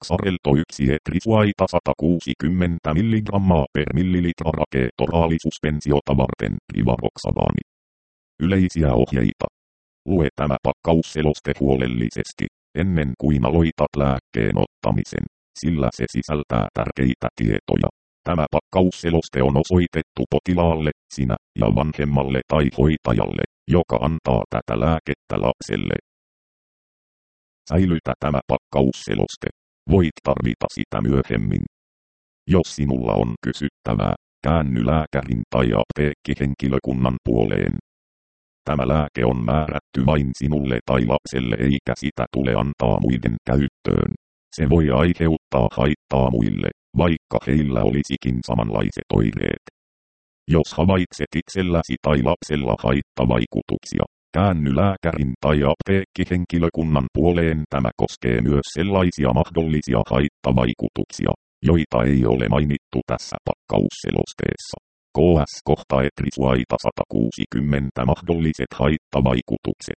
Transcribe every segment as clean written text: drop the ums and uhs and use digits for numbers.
Xarelto 1 etrisuaita 160 mg per millilitra raketoraalisuspensiota varten rivaroxabani. Yleisiä ohjeita. Lue tämä pakkausseloste huolellisesti, ennen kuin aloitat lääkkeen ottamisen, sillä se sisältää tärkeitä tietoja. Tämä pakkausseloste on osoitettu potilaalle, sinä ja vanhemmalle tai hoitajalle, joka antaa tätä lääkettä lapselle. Säilytä tämä pakkausseloste. Voit tarvita sitä myöhemmin. Jos sinulla on kysyttävää, käänny lääkärin tai apteekkihenkilökunnan puoleen. Tämä lääke on määrätty vain sinulle tai lapselle eikä sitä tule antaa muiden käyttöön. Se voi aiheuttaa haittaa muille, vaikka heillä olisikin samanlaiset oireet. Jos havaitset itselläsi tai lapsella haittavaikutuksia, käänny lääkärin tai apteekkihenkilökunnan puoleen. Tämä koskee myös sellaisia mahdollisia haittavaikutuksia, joita ei ole mainittu tässä pakkausselosteessa. KS kohta etrisuaita 160 mahdolliset haittavaikutukset.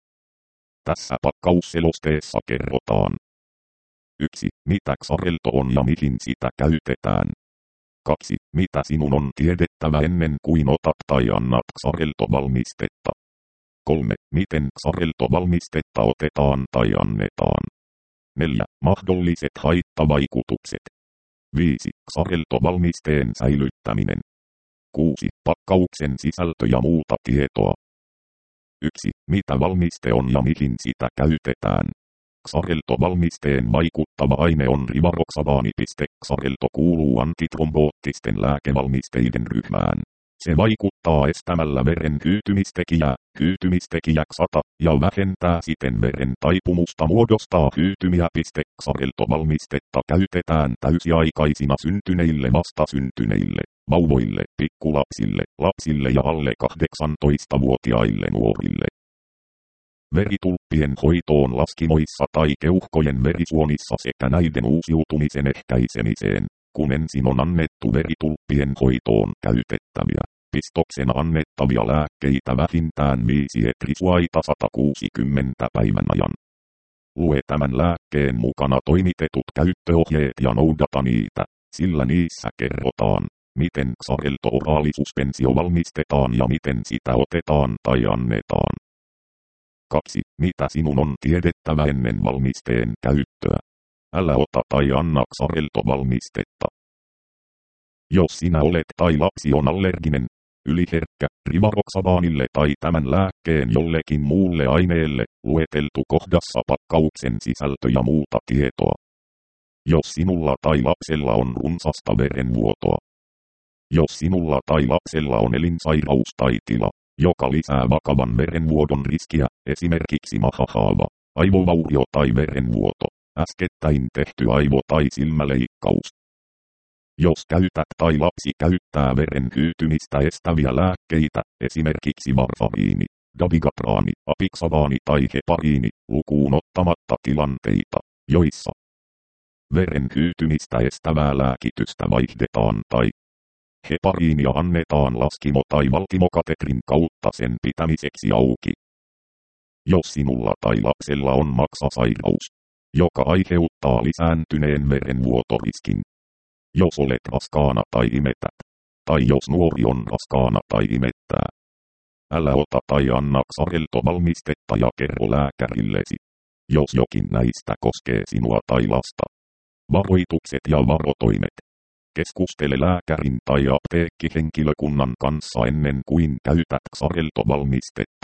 Tässä pakkausselosteessa kerrotaan. 1. Mitä Xarelto on ja mihin sitä käytetään. 2. Mitä sinun on tiedettävä ennen kuin otat tai annat Xarelto-valmistetta. 3. Miten Xarelto-valmistetta otetaan tai annetaan. 4. Mahdolliset haittavaikutukset. 5. Xarelto-valmisteen säilyttäminen. 6. Pakkauksen sisältö ja muuta tietoa. 1. Mitä valmiste on ja mihin sitä käytetään. Xarelto-valmisteen vaikuttava aine on rivaroxabani. Xarelto kuuluu antitromboottisten lääkevalmisteiden ryhmään. Se vaikuttaa estämällä veren hyytymistekijä Xa ja vähentää siten veren taipumusta muodostaa hyytymiä. Xarelto-valmistetta käytetään täysiaikaisina syntyneille, vastasyntyneille, vauvoille, pikkulapsille, lapsille ja alle 18-vuotiaille nuorille. Veritulppien hoitoon laskimoissa tai keuhkojen verisuonissa sekä näiden uusiutumisen ehkäisemiseen, kun ensin on annettu veritulppien hoitoon käytettäviä, pistoksena annettavia lääkkeitä vähintään 5 etrisuaita 160 päivän ajan. Lue tämän lääkkeen mukana toimitetut käyttöohjeet ja noudata niitä, sillä niissä kerrotaan, miten Xarelto-oraalisuspensio valmistetaan ja miten sitä otetaan tai annetaan. 2. Mitä sinun on tiedettävä ennen valmisteen käyttöä. Älä ota tai anna Xarelto-valmistetta. Jos sinä olet tai lapsi on allerginen, yliherkkä, rivaroxabanille tai tämän lääkkeen jollekin muulle aineelle, lueteltu kohdassa pakkauksen sisältö ja muuta tietoa. Jos sinulla tai lapsella on runsasta verenvuotoa. Jos sinulla tai lapsella on elinsairaus tai tila, joka lisää vakavan verenvuodon riskiä, esimerkiksi mahahaava, aivovaurio tai verenvuoto, äskettäin tehty aivo- tai silmäleikkaus. Jos käytät tai lapsi käyttää veren hyytymistä estäviä lääkkeitä, esimerkiksi varfariini, dabigatraani, apixabaani tai hepariini, lukuun ottamatta tilanteita, joissa veren hyytymistä estävää lääkitystä vaihdetaan tai hepariinia annetaan laskimo- tai valtimokatetrin kautta sen pitämiseksi auki. Jos sinulla tai lapsella on maksasairaus, joka aiheuttaa lisääntyneen verenvuotoriskin. Jos olet raskaana tai imetät, tai jos nuori on raskaana tai imettää. Älä ota tai anna Xarelto-valmistetta ja kerro lääkärillesi, jos jokin näistä koskee sinua tai lasta. Varoitukset ja varotoimet. Keskustele lääkärin tai apteekkihenkilökunnan kanssa ennen kuin käytät Xarelto-valmistetta.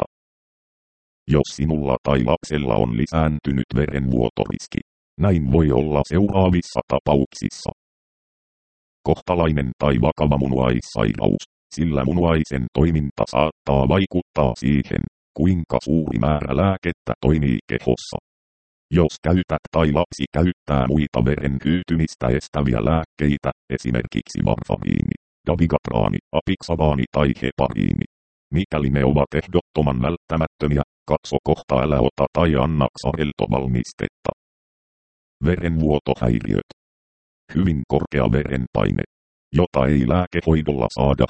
Jos sinulla tai lapsella on lisääntynyt verenvuotoriski, näin voi olla seuraavissa tapauksissa. Kohtalainen tai vakava munuaissairaus, sillä munuaisen toiminta saattaa vaikuttaa siihen, kuinka suuri määrä lääkettä toimii kehossa. Jos käytät tai lapsi käyttää muita veren hyytymistä estäviä lääkkeitä, esimerkiksi varfariini, dabigatraani, apixabaani tai hepariini. Mikäli ne ovat ehdottoman välttämättömiä, katso kohta älä ota tai anna Xarelto-valmistetta. Verenvuotohäiriöt. Hyvin korkea verenpaine, jota ei lääkehoidolla saada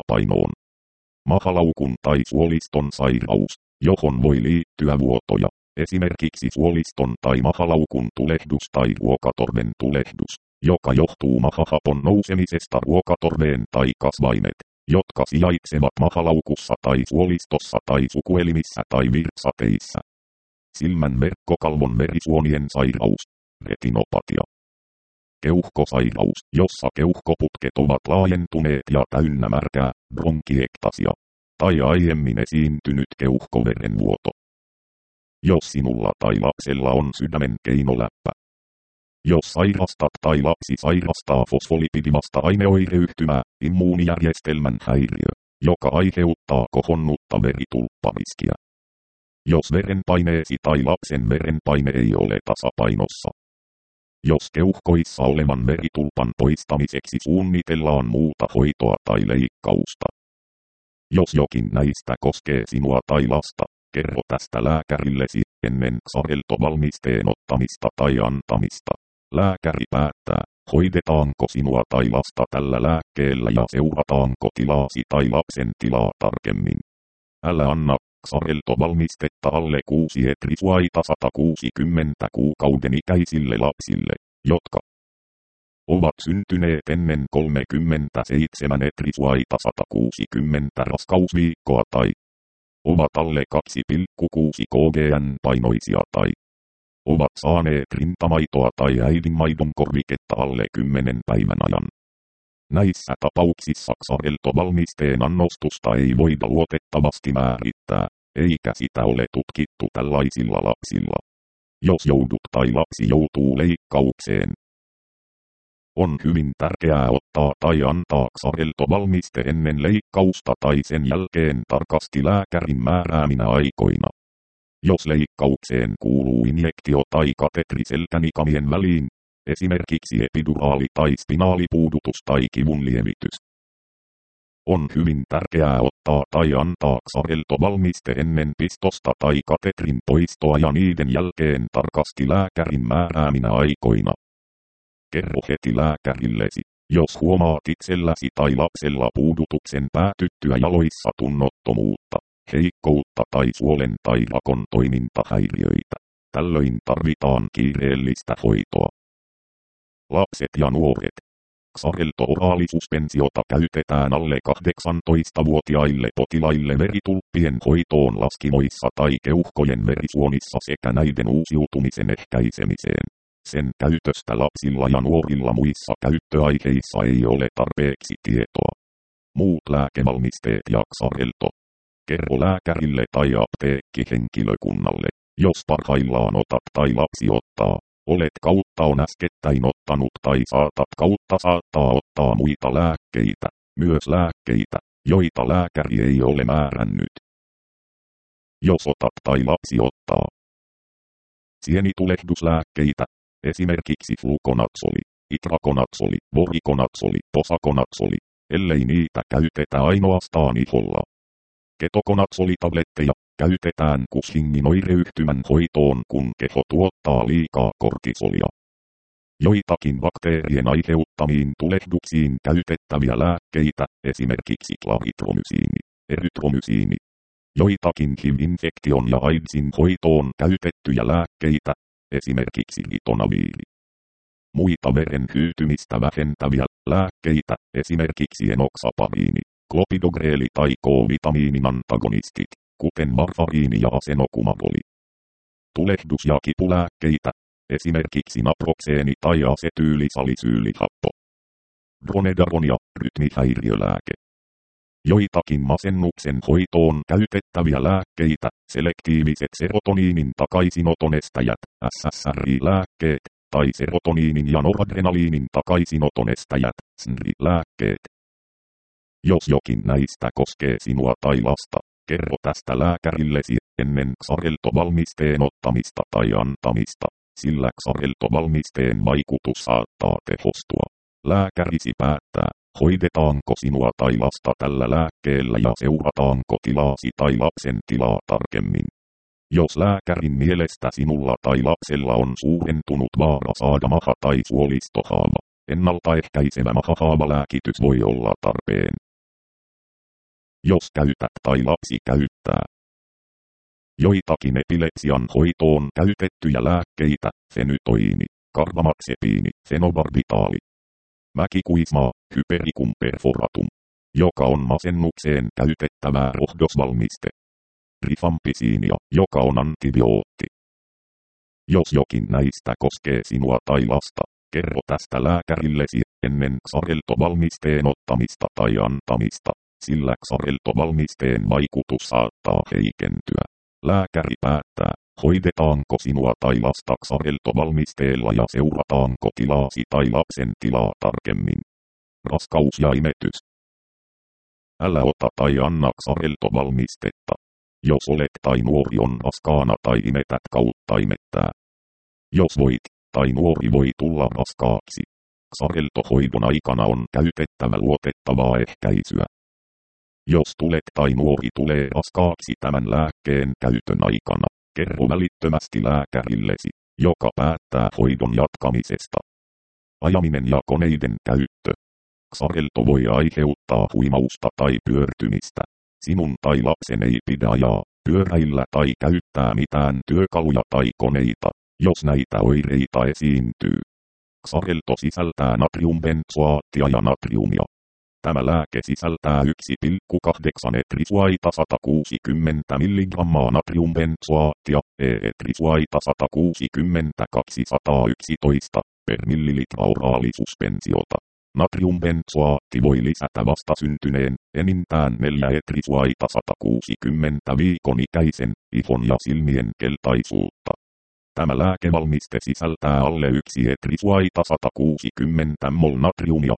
hoitotasapainoon. Mahalaukun tai suoliston sairaus, johon voi liittyä vuotoja, esimerkiksi suoliston tai mahalaukun tulehdus tai ruokatorven tulehdus, joka johtuu mahahapon nousemisesta ruokatorveen tai kasvaimet, jotka sijaitsevat mahalaukussa tai suolistossa tai sukuelimissä tai virtsateissä. Silmän verkkokalvon verisuonien sairaus, retinopatia. Keuhkosairaus, jossa keuhkoputket ovat laajentuneet ja täynnä märkää, bronkiektasia, tai aiemmin esiintynyt keuhkoverenvuoto. Jos sinulla tai lapsella on sydämen keinoläppä. Jos sairastat tai lapsi sairastaa fosfolipidimasta aineoireyhtymää, immuunijärjestelmän häiriö, joka aiheuttaa kohonnutta veritulppariskiä. Jos verenpaineesi tai lapsen verenpaine ei ole tasapainossa. Jos keuhkoissa olevan veritulpan poistamiseksi suunnitellaan muuta hoitoa tai leikkausta. Jos jokin näistä koskee sinua tai lasta, kerro tästä lääkärillesi ennen xarelto-valmisteen ottamista tai antamista. Lääkäri päättää, hoidetaanko sinua tai lasta tällä lääkkeellä ja seurataanko tilaasi tai lapsen tilaa tarkemmin. Älä anna xarelto-valmistetta alle 6 etrisuaita 160 kuukauden ikäisille lapsille, jotka ovat syntyneet ennen 37 etrisuaita 160 raskausviikkoa tai ovat alle 2,6 kg:n painoisia tai ovat saaneet rintamaitoa tai äidinmaidon korviketta alle 10 päivän ajan. Näissä tapauksissa xarelto-valmisteen annostusta ei voida luotettavasti määrittää, eikä sitä ole tutkittu tällaisilla lapsilla. Jos joudut tai lapsi joutuu leikkaukseen, on hyvin tärkeää ottaa tai antaa xarelto-valmiste ennen leikkausta tai sen jälkeen tarkasti lääkärin määrääminä aikoina. Jos leikkaukseen kuuluu injektio tai katetri selkänikamien väliin, esimerkiksi epiduraali tai spinaalipuudutus tai kivunlievitys, on hyvin tärkeää ottaa tai antaa xarelto-valmiste ennen pistosta tai katetrin poistoa ja niiden jälkeen tarkasti lääkärin määrääminä aikoina. Kerro heti lääkärillesi, jos huomaat itselläsi tai lapsella puudutuksen päätyttyä jaloissa tunnottomuutta, heikkoutta tai suolen tai rakon toimintahäiriöitä. Tällöin tarvitaan kiireellistä hoitoa. Lapset ja nuoret. Xarelto-oraalisuspensiota käytetään alle 18-vuotiaille potilaille veritulppien hoitoon laskimoissa tai keuhkojen verisuonissa sekä näiden uusiutumisen ehkäisemiseen. Sen käytöstä lapsilla ja nuorilla muissa käyttöaiheissa ei ole tarpeeksi tietoa. Muut lääkevalmisteet ja xarelto. Kerro lääkärille tai apteekkihenkilökunnalle, jos parhaillaan otat tai lapsi ottaa. Olet kautta on äskettäin ottanut tai saatat kautta saattaa ottaa muita lääkkeitä, myös lääkkeitä, joita lääkäri ei ole määrännyt. Jos otat tai lapsi ottaa sienitulehduslääkkeitä, esimerkiksi flukonatsoli, itrakonatsoli, vorikonatsoli, posakonatsoli, ellei niitä käytetä ainoastaan iholla. Ketokonatsolitabletteja käytetään Cushingin oireyhtymän hoitoon, kun keho tuottaa liikaa kortisolia. Joitakin bakteerien aiheuttamiin tulehduksiin käytettäviä lääkkeitä, esimerkiksi klaritromysiini, erytromysiini. Joitakin HIV-infektion ja AIDSin hoitoon käytettyjä lääkkeitä, esimerkiksi ritonaviri. Muita veren hyytymistä vähentäviä lääkkeitä, esimerkiksi enoxapariini, klopidogreeli tai K-vitamiinin antagonistit, kuten varfariini ja asenokumaboli. Tulehdus- ja kipulääkkeitä, esimerkiksi naproxeeni tai asetyylisalisyylihappo. Dronedaron ja rytmihäiriölääke. Joitakin masennuksen hoitoon käytettäviä lääkkeitä, selektiiviset serotoniinin takaisinotonestajat, SSRI-lääkkeet, tai serotoniinin ja noradrenaliinin takaisinotonestajat, SNRI-lääkkeet. Jos jokin näistä koskee sinua tai lasta, kerro tästä lääkärillesi ennen xarelto-valmisteen ottamista tai antamista, sillä xarelto-valmisteen vaikutus saattaa tehostua. Lääkärisi päättää, hoidetaanko sinua tai lasta tällä lääkkeellä ja seurataanko tilaasi tai lapsen tilaa tarkemmin. Jos lääkärin mielestä sinulla tai lapsella on suurentunut vaara saada maha- tai suolistohaava, ennaltaehkäisevä mahahaavalääkitys voi olla tarpeen. Jos käytät tai lapsi käyttää Joitakin epilepsian hoitoon käytettyjä lääkkeitä, fenytoini, karbamaxepiini, fenobarbitaali, mäkikuismaa, hypericum perforatum, joka on masennukseen käytettävää rohdosvalmiste, rifampisiinia, joka on antibiootti. Jos jokin näistä koskee sinua tai lasta, kerro tästä lääkärillesi ennen Xarelto-valmisteen ottamista tai antamista, sillä Xarelto-valmisteen vaikutus saattaa heikentyä. Lääkäri päättää, hoidetaanko sinua tai lasta Xarelto-valmisteella ja seurataanko tilaasi tai lapsen tilaa tarkemmin. Raskaus ja imetys. Älä ota tai anna Xarelto-valmistetta, jos olet tai nuori on raskaana tai imetät kautta imettää. Jos voit, tai nuori voi tulla raskaaksi. Xarelto-hoidon aikana on käytettävä luotettavaa ehkäisyä. Jos tulet tai nuori tulee raskaaksi tämän lääkkeen käytön aikana, kerro välittömästi lääkärillesi, joka päättää hoidon jatkamisesta. Ajaminen ja koneiden käyttö. Xarelto voi aiheuttaa huimausta tai pyörtymistä. Sinun tai lapsen ei pidä ajaa, pyöräillä tai käyttää mitään työkaluja tai koneita, jos näitä oireita esiintyy. Xarelto sisältää natriumbenzoaattia ja natriumia. Tämä lääke sisältää 1,8 etrisuaita 160 mg natriumbenzoaattia, etrisuaita 160 211 per millilitra oraalisuspensiota. Natriumbenzoaatti voi lisätä vastasyntyneen, enintään 4 etrisuaita 160 viikon ikäisen, ihon ja silmien keltaisuutta. Tämä lääkevalmiste sisältää alle 1 etrisuaita 160 mol natriumia,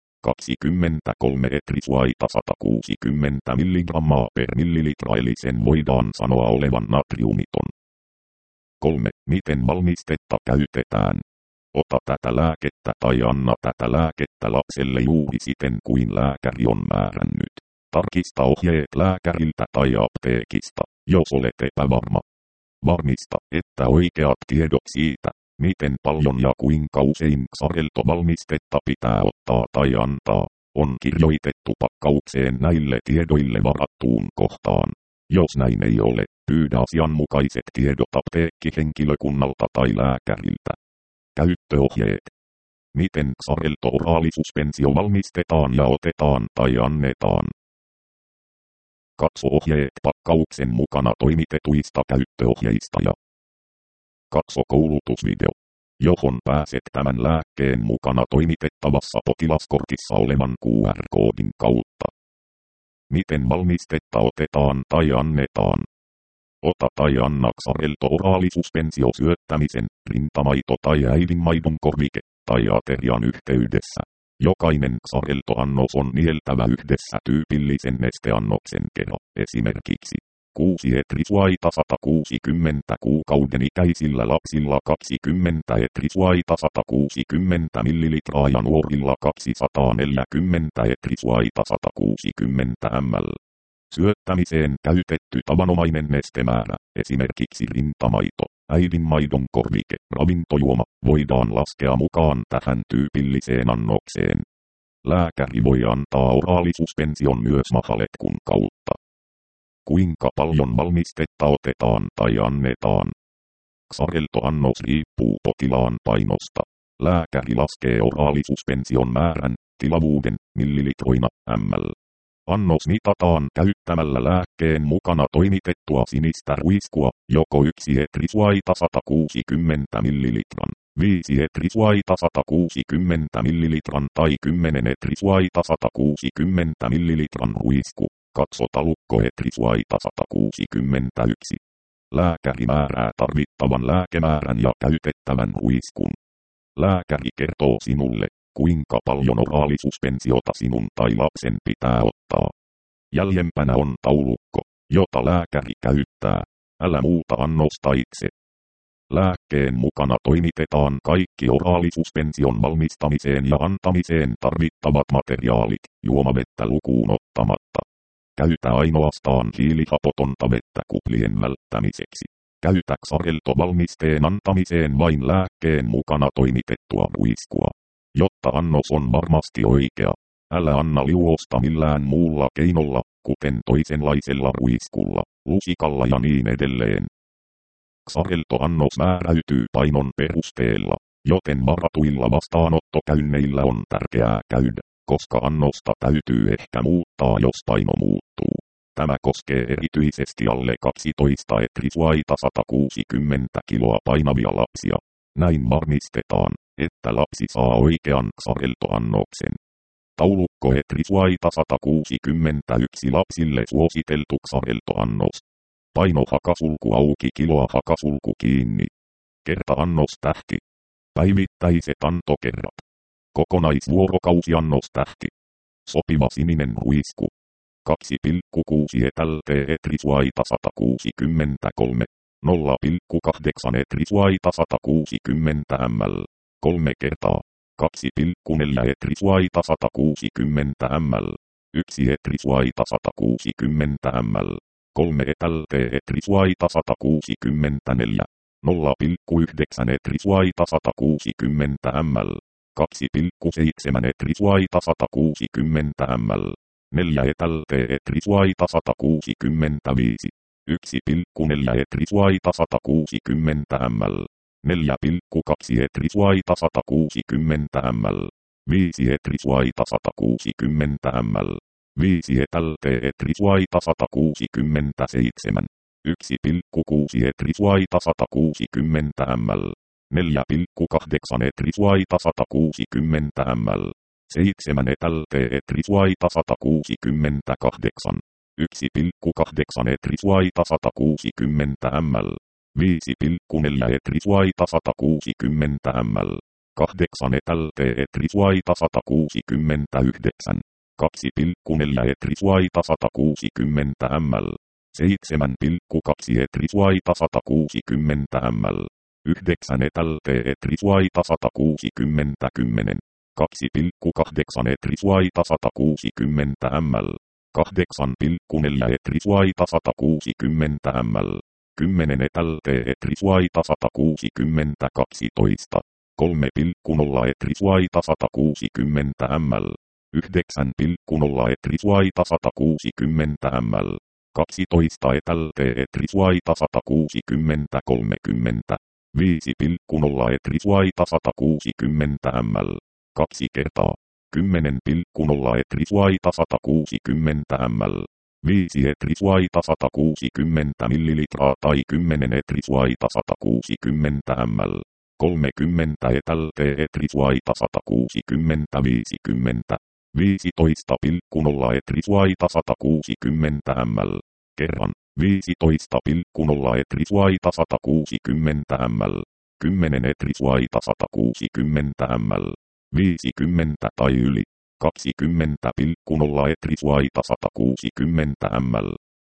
23 etrisuaita 160 mg per millilitra eli sen voidaan sanoa olevan natriumiton. 3. Miten valmistetta käytetään? Ota tätä lääkettä tai anna tätä lääkettä lapselle juuri siten kuin lääkäri on määrännyt. Tarkista ohjeet lääkäriltä tai apteekista, jos olet epävarma. Varmista, että oikeat tiedot siitä, miten paljon ja kuinka usein Xarelto-valmistetta pitää ottaa tai antaa, on kirjoitettu pakkaukseen näille tiedoille varattuun kohtaan. Jos näin ei ole, pyydä asianmukaiset tiedot apteekkihenkilökunnalta tai lääkäriltä. Käyttöohjeet. Miten Xarelto-oraalisuspensio valmistetaan ja otetaan tai annetaan. Katso ohjeet pakkauksen mukana toimitetuista käyttöohjeista ja katso koulutusvideo, johon pääset tämän lääkkeen mukana toimitettavassa potilaskortissa olevan QR-koodin kautta. Miten valmistetta otetaan tai annetaan. Ota tai anna Xarelto-oraalisuspensio syöttämisen, rintamaito tai äidinmaidon korvike tai aterian yhteydessä. Jokainen Xarelto-annos on nieltävä yhdessä tyypillisen nesteannoksen kero, esimerkiksi 6 etrisuaita 160 kuukauden ikäisillä lapsilla 20 etrisuaita 160 ml ja nuorilla 240 etrisuaita 160 ml. Syöttämiseen käytetty tavanomainen nestemäärä, esimerkiksi rintamaito, äidinmaidon korvike, ravintojuoma, voidaan laskea mukaan tähän tyypilliseen annokseen. Lääkäri voi antaa oraalisuspenssion myös mahaletkun kautta. Kuinka paljon valmistetta otetaan tai annetaan? Xarelto-annos riippuu potilaan painosta. Lääkäri laskee oraalisuspenssion määrän, tilavuuden, millilitroina, ml. Annos mitataan käyttämällä lääkkeen mukana toimitettua sinistä ruiskua, joko 1 etrisuaita 160 ml, 5 etrisuaita 160 ml tai 10 etrisuaita 160 ml ruisku. Katso talukko etrisuaita 161. Lääkäri määrää tarvittavan lääkemäärän ja käytettävän ruiskun. Lääkäri kertoo sinulle, kuinka paljon oraalisuspensio sinun tai lapsen pitää ottaa. Jäljempänä on taulukko, jota lääkäri käyttää. Älä muuta annosta itse. Lääkkeen mukana toimitetaan kaikki oraalisuspenssion valmistamiseen ja antamiseen tarvittavat materiaalit, juomavettä lukuun ottamatta. Käytä ainoastaan hiilihapotonta vettä kuplien välttämiseksi. Käytä Xarelto-valmisteen antamiseen vain lääkkeen mukana toimitettua ruiskua. Jotta annos on varmasti oikea, älä anna liuosta millään muulla keinolla, kuten toisenlaisella ruiskulla, lusikalla ja niin edelleen. Xareltoannos määräytyy painon perusteella, joten varatuilla vastaanottokäynneillä on tärkeää käydä, koska annosta täytyy ehkä muuttaa, jos paino muuttuu. Tämä koskee erityisesti alle 12 etrisuaita 160 kiloa painavia lapsia. Näin varmistetaan, että lapsi saa oikean xareltoannoksen. Taulukko etrisuaita 161 lapsille suositeltu xareltoannos. Paino hakasulku auki, kiloa hakasulku kiinni. Kertaannos tähti. Päivittäiset antokerrat. Kokonaisvuorokausiannos tähti. Sopiva sininen ruisku. 2,6 ETLT etrisuaita 163. 0,8 etrisuaita 160 ml. 3 kertaa. 2,4 etrisuaita 160 ml. 1 etrisuaita 160 ml. 3 ETLT etrisuaita 164. 0,9 etrisuaita 160 ml. 2,7 etrisuaita 160 ml. 4 ETLT etrisuaita 165. 1,4 etrisuaita 160 ml. 4,2 etrisuaita 160 ml. 5 etrisuaita 160 ml. 5 ETLT etrisuaita 167. 1,6 etrisuaita 160 ml. 4,8 etrisuaita 160 ml. 7 ETLT etrisuaita 168. 1,8 etrisuaita 160 ml. 5,4 etrisuaita 160 ml. 8 ETLT etrisuaita 169. 2,4 etrisuaita 160 ml. 7,2 etrisuaita 160 ml. 9 ETLT etrisuaita 160 10. 2,8 etrisuaita 160 ml. 8,4 etrisuaita 160 ml. 10 ETLT etrisuaita 160 12. 3,0 etrisuaita 160 ml. 9,0 etrisuaita 160 ml. 12 ETLT etrisuaita 160 30. 5,0 etrisuaita 160 ml. 2 kertaa. 10,0 etrisuaita 160 ml. 5 etrisuaita 160 ml tai 10 etrisuaita 160 ml. 30 ETLT etrisuaita 160 50. 15,0 etrisuaita 160 ml. Kerran. 15,0 etrisuaita 160 ml. 10 etrisuaita 160 ml. 50 tai yli. 20,0 etrisuaita 160 ml.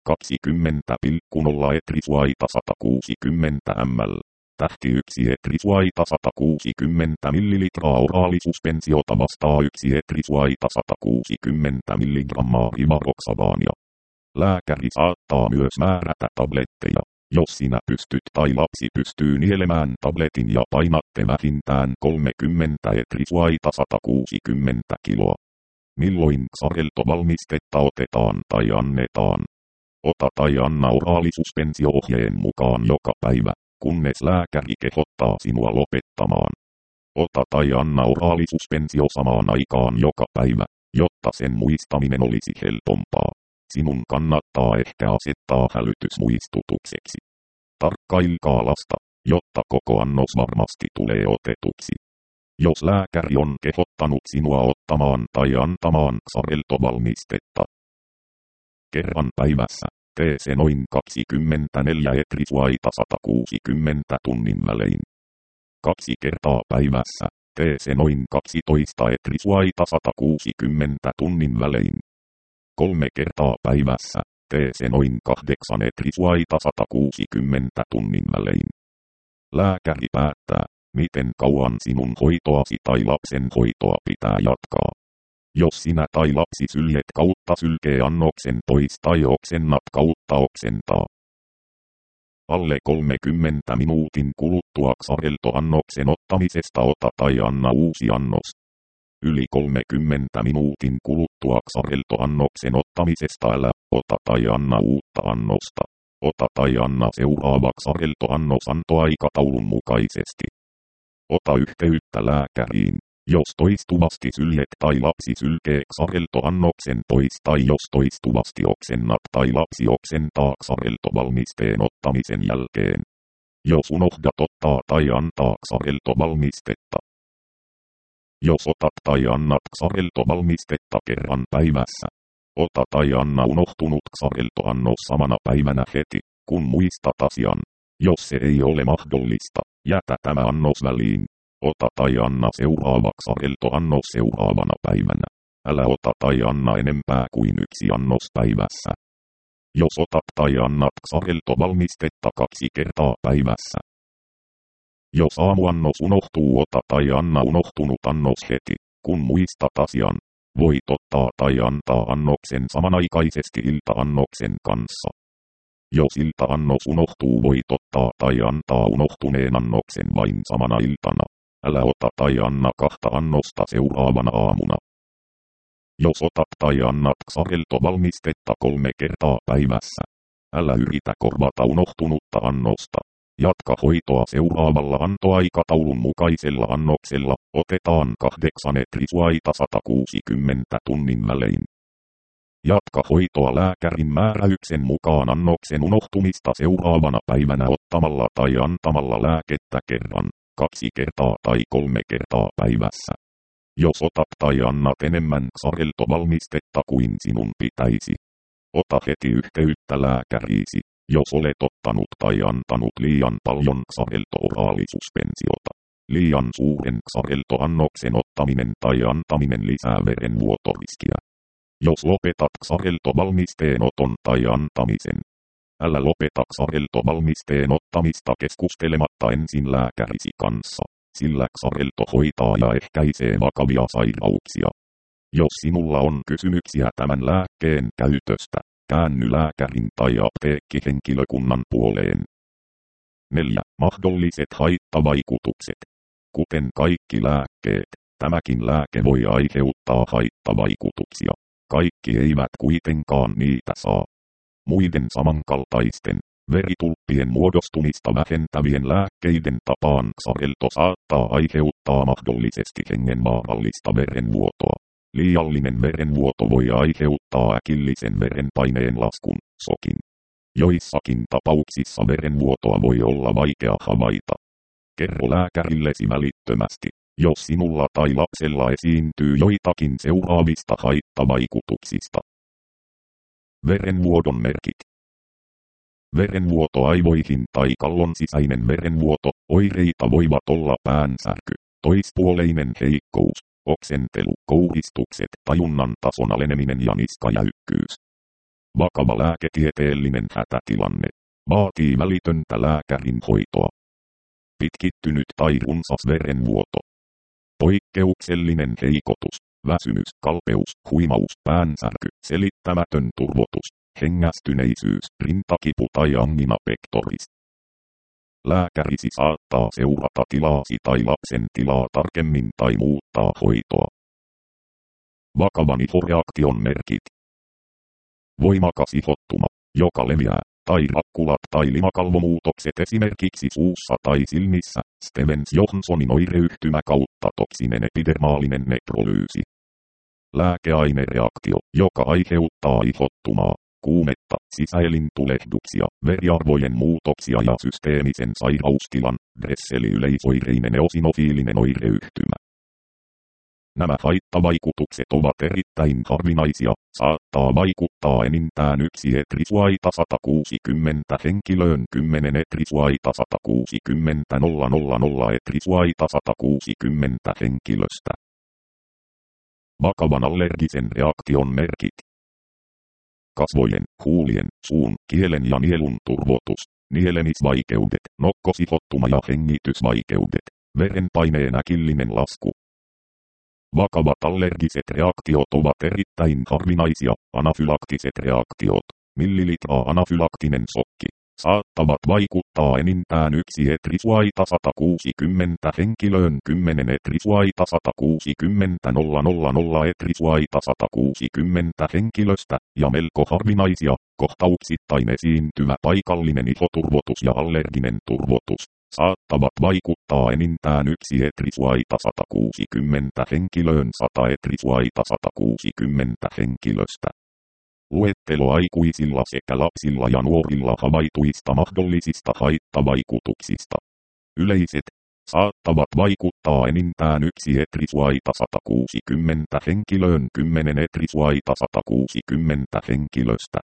20,0 etrisuaita 160 ml. Tähti 1 etrisuaita 160 ml oraalisuspensiota vastaa 1 etrisuaita 160 mg rivaroxabania. Lääkäri saattaa myös määrätä tabletteja, jos sinä pystyt tai lapsi pystyy nielemään tabletin ja painatte vähintään 30 etrisuaita 160 kiloa. Milloin xareltovalmistetta otetaan tai annetaan? Ota tai anna oraalisuspensioohjeen mukaan joka päivä, kunnes lääkäri kehottaa sinua lopettamaan. Ota tai anna oraalisuspensioo samaan aikaan joka päivä, jotta sen muistaminen olisi helpompaa. Sinun kannattaa ehkä asettaa hälytysmuistutukseksi. Tarkkailkaa lasta, jotta koko annos varmasti tulee otetuksi. Jos lääkäri on kehottanut sinua ottamaan tai antamaan xareltovalmistetta kerran päivässä, tee se noin 24 etrisuaita 160 tunnin välein. 2 kertaa päivässä, tee se noin 12 etrisuaita 160 tunnin välein. 3 kertaa päivässä, tee se noin 8 etrisuaita 160 tunnin välein. Lääkäri päättää, miten kauan sinun hoitoasi tai lapsen hoitoa pitää jatkaa. Jos sinä tai lapsi syljet kautta sylkee annoksen pois tai oksennat kautta oksentaa. Alle 30 minuutin kuluttua xareltoannoksen ottamisesta ota tai anna uusi annos. Yli 30 minuutin kuluttua xareltoannoksen ottamisesta älä ota tai anna uutta annosta. Ota tai anna seuraavaksi areltoannos antoaikataulun mukaisesti. Ota yhteyttä lääkäriin, jos toistuvasti syljet tai lapsi sylkeeksi areltoannoksen pois tai jos toistuvasti oksennat tai lapsi oksentaa areltovalmisteen ottamisen jälkeen. Jos unohdat ottaa tai antaa areltovalmistetta. Jos otat tai annat areltovalmistetta kerran päivässä. Ota tai anna unohtunut areltoannos samana päivänä heti, kun muistat asian. Jos se ei ole mahdollista, jätä tämä annos väliin. Ota tai anna seuraavaksi areltoannos seuraavana päivänä. Älä ota tai anna enempää kuin 1 annos päivässä. Jos otat tai annat areltovalmistetta 2 kertaa päivässä. Jos aamuannos unohtuu, ota tai anna unohtunut annos heti, kun muistat asian. Voit ottaa tai antaa annoksen samanaikaisesti ilta-annoksen kanssa. Jos ilta-annos unohtuu, voit ottaa tai antaa unohtuneen annoksen vain samana iltana. Älä ota tai anna 2 annosta seuraavana aamuna. Jos otat tai annat areltovalmistetta 3 kertaa päivässä. Älä yritä korvata unohtunutta annosta. Jatka hoitoa seuraavalla antoaikataulun mukaisella annoksella. Otetaan 8 etrisuaita 160 tunnin välein. Jatka hoitoa lääkärin määräyksen mukaan annoksen unohtumista seuraavana päivänä ottamalla tai antamalla lääkettä kerran, 2 kertaa tai 3 kertaa päivässä. Jos otat tai annat enemmän areltovalmistetta kuin sinun pitäisi. Ota heti yhteyttä lääkäriisi, jos olet ottanut tai antanut liian paljon arelto-oraalisuspensiota. Liian suuren areltoannoksen ottaminen tai antaminen lisää verenvuotoriskiä. Jos lopetat areltovalmisteen oton tai antamisen. Älä lopeta areltovalmisteen ottamista keskustelematta ensin lääkärisi kanssa, sillä arelto hoitaa ja ehkäisee vakavia sairauksia. Jos sinulla on kysymyksiä tämän lääkkeen käytöstä, käänny lääkärin tai apteekkihenkilökunnan puoleen. 4. Mahdolliset haittavaikutukset. Kuten kaikki lääkkeet, tämäkin lääke voi aiheuttaa haittavaikutuksia. Kaikki eivät kuitenkaan niitä saa. Muiden samankaltaisten, veritulppien muodostumista vähentävien lääkkeiden tapaan arelto saattaa aiheuttaa mahdollisesti hengenvaarallista verenvuotoa. Liiallinen verenvuoto voi aiheuttaa äkillisen verenpaineen laskun, shokin. Joissakin tapauksissa verenvuotoa voi olla vaikea havaita. Kerro lääkärillesi välittömästi, jos sinulla tai lapsella esiintyy joitakin seuraavista haittavaikutuksista. Verenvuodon merkit. Verenvuoto aivoihin tai kallon sisäinen verenvuoto, oireita voivat olla päänsärky, toispuoleinen heikkous, oksentelu, kouristukset, tajunnan tason aleneminen ja niskajäykkyys. Vakava lääketieteellinen hätätilanne. Vaatii välitöntä lääkärin hoitoa. Pitkittynyt tai runsas verenvuoto. Poikkeuksellinen heikotus, väsymys, kalpeus, huimaus, päänsärky, selittämätön turvotus, hengästyneisyys, rintakipu tai angina pectoris. Lääkärisi saattaa seurata tilaasi tai lapsen tilaa tarkemmin tai muuttaa hoitoa. Vakavan ihoreaktion merkit. Voimakas ihottuma, joka leviää, tai rakkulat tai limakalvomuutokset esimerkiksi suussa tai silmissä, Stevens-Johnsonin oireyhtymä kautta toksinen epidermaalinen nekrolyysi. Lääkeainereaktio, joka aiheuttaa ihottumaa, kuumetta, sisäelintulehduksia, veriarvojen muutoksia ja systeemisen sairaustilan, Dressel-yleisoireinen eosinofiilinen oireyhtymä. Nämä haittavaikutukset ovat erittäin harvinaisia, saattaa vaikuttaa enintään 1 etrisuaita 160 henkilöön 10 etrisuaita 160 000 etrisuaita 160 henkilöstä. Vakavan allergisen reaktion merkit. Kasvojen, huulien, suun, kielen ja nielun turvotus, nielemisvaikeudet, nokkosihottuma ja hengitysvaikeudet, verenpaineen äkillinen lasku. Vakavat allergiset reaktiot ovat erittäin harvinaisia, anafylaktiset reaktiot, millilitraa anafylaktinen shokki, saattaa saattavat vaikuttaa enintään 1 etrisuaita 160 henkilöön 10 etrisuaita 160 000 etrisuaita 160 henkilöstä, ja melko harvinaisia, kohtauksittain esiintyvä paikallinen ihoturvotus ja allerginen turvotus saattavat vaikuttaa enintään 1 etrisuaita 160 henkilöön 100 etrisuaita 160 henkilöstä. Luettelo aikuisilla sekä lapsilla ja nuorilla havaituista mahdollisista haittavaikutuksista. Yleiset saattavat vaikuttaa enintään 1 etrisuaita 160 henkilöön 10 etrisuaita 160 henkilöstä.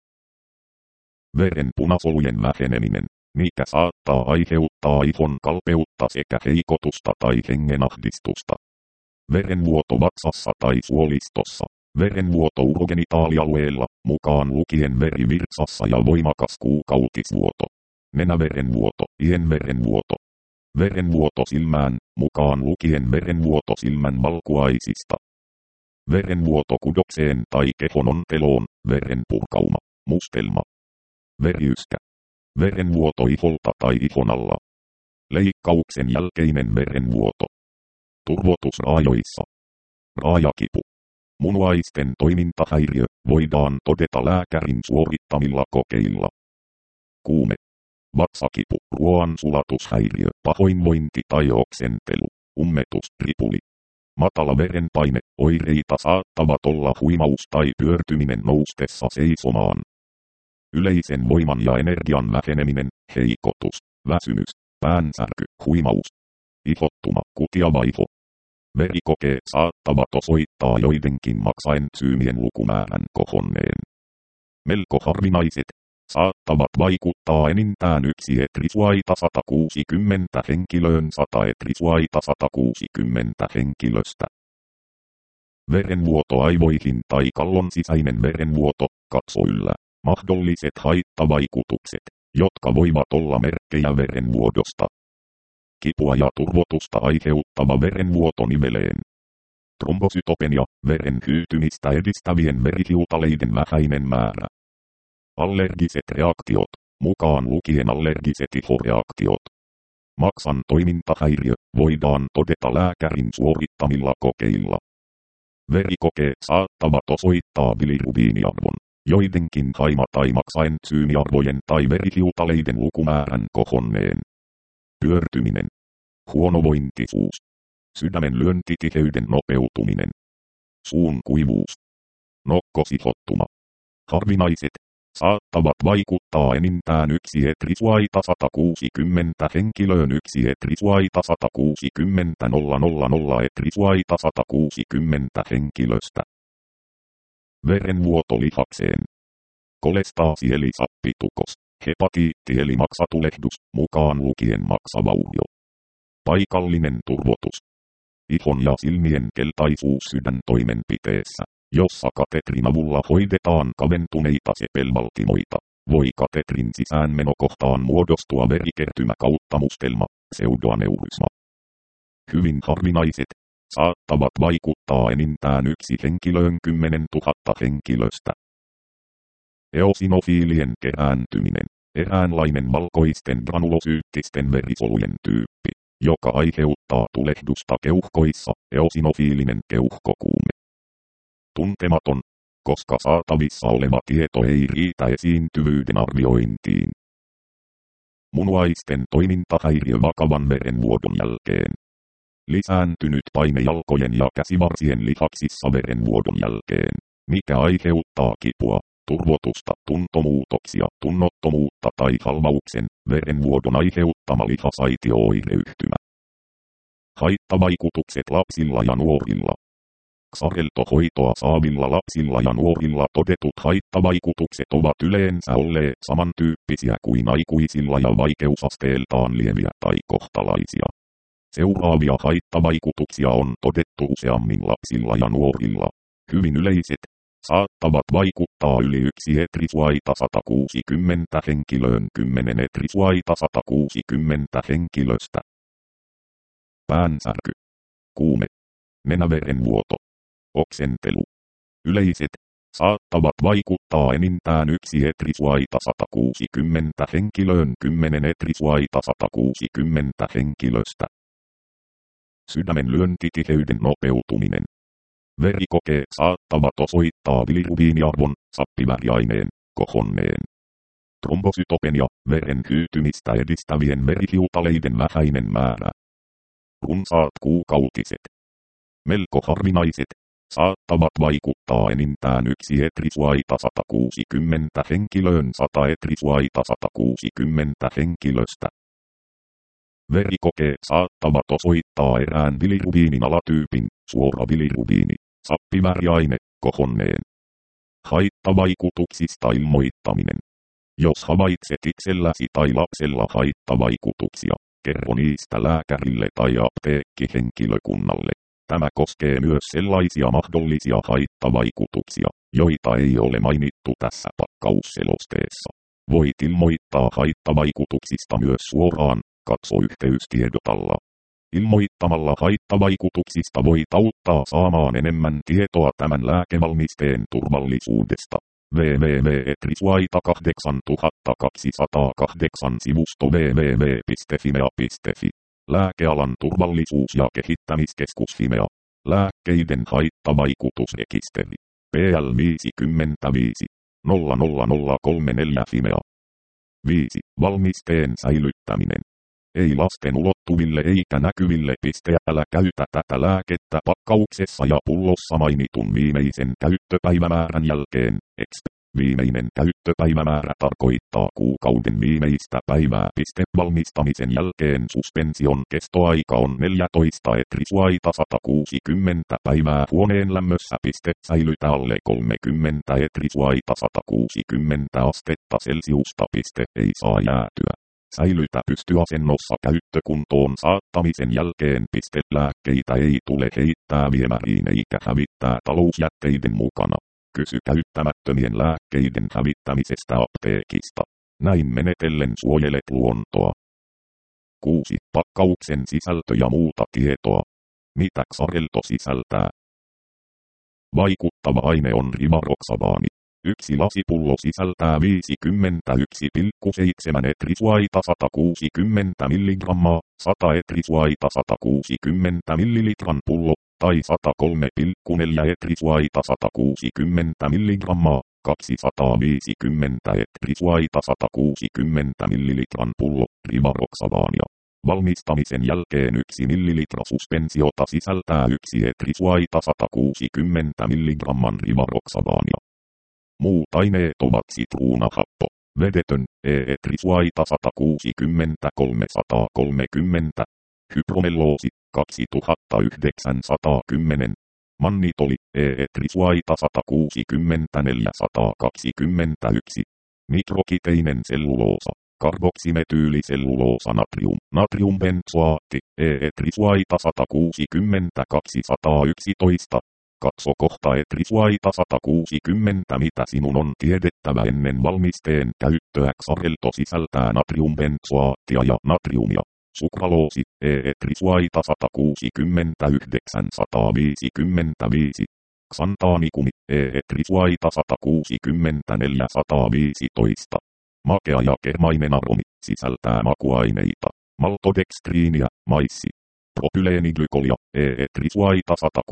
Verenpunasolujen väheneminen, mikä saattaa aiheuttaa ihon kalpeutta sekä heikotusta tai hengenahdistusta. Verenvuoto vatsassa tai suolistossa. Verenvuoto urogenitaalialueella, mukaan lukien verivirtsassa ja voimakas kuukautisvuoto. Nenäverenvuoto, ienverenvuoto. Verenvuoto silmään, mukaan lukien verenvuoto silmän valkuaisista. Verenvuoto kudokseen tai kehon onteloon, verenpurkauma, mustelma. Veriyskä. Verenvuoto iholta tai ihon alla. Leikkauksen jälkeinen verenvuoto. Turvotus raajoissa. Raajakipu. Munuaisten toimintahäiriö voidaan todeta lääkärin suorittamilla kokeilla. Kuume. Vatsakipu, ruoansulatushäiriö, pahoinvointi tai oksentelu, ummetus, ripuli. Matala verenpaine, oireita saattavat olla huimaus tai pyörtyminen noustessa seisomaan. Yleisen voiman ja energian väheneminen, heikotus, väsymys, päänsärky, huimaus. Ihottuma, kutiava iho. Verikokeet saattavat osoittaa joidenkin maksaentsyymien lukumäärän kohonneen. Melko harvinaiset saattavat vaikuttaa enintään 1 etrisuaita 160 henkilöön 100 etrisuaita 160 henkilöstä. Verenvuoto aivoihin tai kallon sisäinen verenvuoto, katso yllä. Mahdolliset haittavaikutukset, jotka voivat olla merkkejä verenvuodosta. Kipua ja turvotusta aiheuttava verenvuoto niveleen. Trombosytopenia, veren hyytymistä edistävien verihiutaleiden vähäinen määrä. Allergiset reaktiot, mukaan lukien allergiset ihoreaktiot. Maksan toimintahäiriö voidaan todeta lääkärin suorittamilla kokeilla. Verikokeet saattavat osoittaa bilirubiiniarvon, joidenkin haima- tai maksaentsyymiarvojen tai verihiutaleiden lukumäärän kohonneen. Pyörtyminen. Huonovointisuus. Sydämen lyöntitiheyden nopeutuminen. Suun kuivuus. Nokkosihottuma. Harvinaiset saattavat vaikuttaa enintään 1 etrisuaita 160 henkilöön 1 etrisuaita 160 000 etrisuaita 160 henkilöstä. Verenvuoto lihakseen. Kolestaasi eli sappitukos. Hepatiitti eli maksatulehdus, mukaan lukien maksavaurio. Paikallinen turvotus. Ihon ja silmien keltaisuus sydäntoimenpiteessä, jossa katetrin avulla hoidetaan kaventuneita sepelvaltimoita. Voi katetrin sisäänmenokohtaan muodostua verikertymä kautta mustelma, pseudoaneurysma. Hyvin harvinaiset saattavat vaikuttaa enintään 1 henkilöön 10 000 henkilöstä. Eosinofiilien kerääntyminen, eräänlainen valkoisten granulosyyttisten verisolujen tyyppi, joka aiheuttaa tulehdusta keuhkoissa, eosinofiilinen keuhkokuume. Tuntematon, koska saatavissa oleva tieto ei riitä esiintyvyyden arviointiin. Munuaisten toimintahäiriö vakavan verenvuodon jälkeen. Lisääntynyt paine jalkojen ja käsivarsien lihaksissa verenvuodon jälkeen, mikä aiheuttaa kipua, turvotusta, tuntomuutoksia, tunnottomuutta tai halvauksen, verenvuodon aiheuttama lihasaitio-oireyhtymä. Haittavaikutukset lapsilla ja nuorilla. Xareltohoitoa saavilla lapsilla ja nuorilla todetut haittavaikutukset ovat yleensä olleet samantyyppisiä kuin aikuisilla ja vaikeusasteeltaan lieviä tai kohtalaisia. Seuraavia haittavaikutuksia on todettu useammin lapsilla ja nuorilla. Hyvin yleiset saattavat vaikuttaa yli 1 etrisuaita 160 henkilöön 10 etrisuaita 160 henkilöstä. Päänsärky. Kuume. Nenäverenvuoto. Oksentelu. Yleiset saattavat vaikuttaa enintään 1 etrisvaita 160 henkilöön 10 etrisvaita 160 henkilöstä. Sydämen lyöntitiheyden nopeutuminen. Verikokeet saattavat osoittaa bilirubiiniarvon, sappiväriaineen, kohonneen. Trombosytopenia, veren hyytymistä edistävien verihiutaleiden vähäinen määrä. Runsaat kuukautiset. Melko harvinaiset. Saattavat vaikuttaa enintään 1 etrisvaita 160 henkilöön 100 etrisvaita 160 henkilöstä. Verikokeet saattavat osoittaa erään bilirubiinin alatyypin, suora bilirubiini, sappiväriaine, kohonneen. Haittavaikutuksista ilmoittaminen. Jos havaitset itselläsi tai lapsella haittavaikutuksia, kerro niistä lääkärille tai apteekkihenkilökunnalle. Tämä koskee myös sellaisia mahdollisia haittavaikutuksia, joita ei ole mainittu tässä pakkausselosteessa. Voit ilmoittaa haittavaikutuksista myös suoraan, katso yhteystiedotalla. Ilmoittamalla haittavaikutuksista voit auttaa saamaan enemmän tietoa tämän lääkevalmisteen turvallisuudesta. www.etrisvaita8208 sivusto www.fimea.fi. Lääkealan turvallisuus- ja kehittämiskeskus Fimea. Lääkkeiden haittavaikutusrekisteri. PL 55 00034 Fimea. 5. Valmisteen säilyttäminen. Ei lasten ulottuville eikä näkyville. Älä käytä tätä lääkettä pakkauksessa ja pullossa mainitun viimeisen käyttöpäivämäärän jälkeen. Viimeinen käyttöpäivämäärä tarkoittaa kuukauden viimeistä päivää. Valmistamisen jälkeen suspension kestoaika on 14 etrisvaita 160 päivää huoneen lämmössä. Säilytä alle 30 etrisvaita 160 astetta Celsiusta. Ei saa jäätyä. Säilytä pystyasennossa käyttökuntoon saattamisen jälkeen. Lääkkeitä ei tule heittää viemäriin eikä hävittää talousjätteiden mukana. Kysy käyttämättömien lääkkeiden hävittämisestä apteekista. Näin menetellen suojelet luontoa. 6. Pakkauksen sisältö ja muuta tietoa. Mitä Xarelto sisältää? Vaikuttava aine on rivaroxabaani. Yksi lasipullo sisältää 51,7 etrisvaita 160 mg, 100 etrisvaita 160 ml pullo, tai 103,4 etrisvaita 160 mg, 250 etrisvaita 160 ml pullo, rivaroxabaania. Valmistamisen jälkeen 1 ml suspensiota sisältää 1 etrisvaita 160 mg rivaroxabaania. Muut aineet ovat sitruunahappo, vedetön, etrisvaita 160-330, hypromelloosi, 2910, mannitoli, etrisvaita 160-421, mikrokiteinen selluloosa, karboksimetyyliselluloosa natriumbenzoaatti, etrisvaita 160-211, Katso kohta etrisvaita 160 mitä sinun on tiedettävä ennen valmisteen käyttöä. Xarelto sisältää natriumbenzoaattia ja natriumia. Sukraloosi, etrisvaita 160-955. Xantaanikumi, etrisvaita 160-415. Makea ja kermainen aromi, sisältää makuaineita, maltodekstriiniä, maissi. Propyleeniglykolia, etrisvaita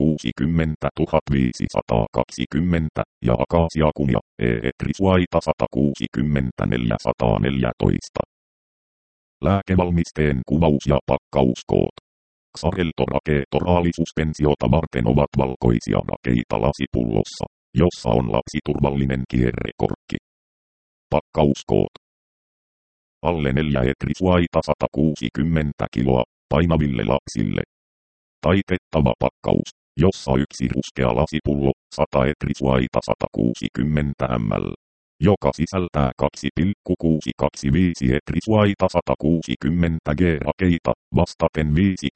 160-1520 ja akaasiakumia, etrisvaita 160-414. Lääkevalmisteen kuvaus ja pakkauskoot. Xarelto rakeetoraalisuspensiota varten ovat valkoisia rakeita lasipullossa, jossa on lapsiturvallinen kierrekorkki. Pakkauskoot. Alle 4 etrisvaita 160 kiloa. Painaville lapsille. Taitettava pakkaus, jossa yksi ruskea lasipullo, 100 etrisvaita 160 ml, joka sisältää 2,625 etrisvaita 160 g-rakeita, vastaten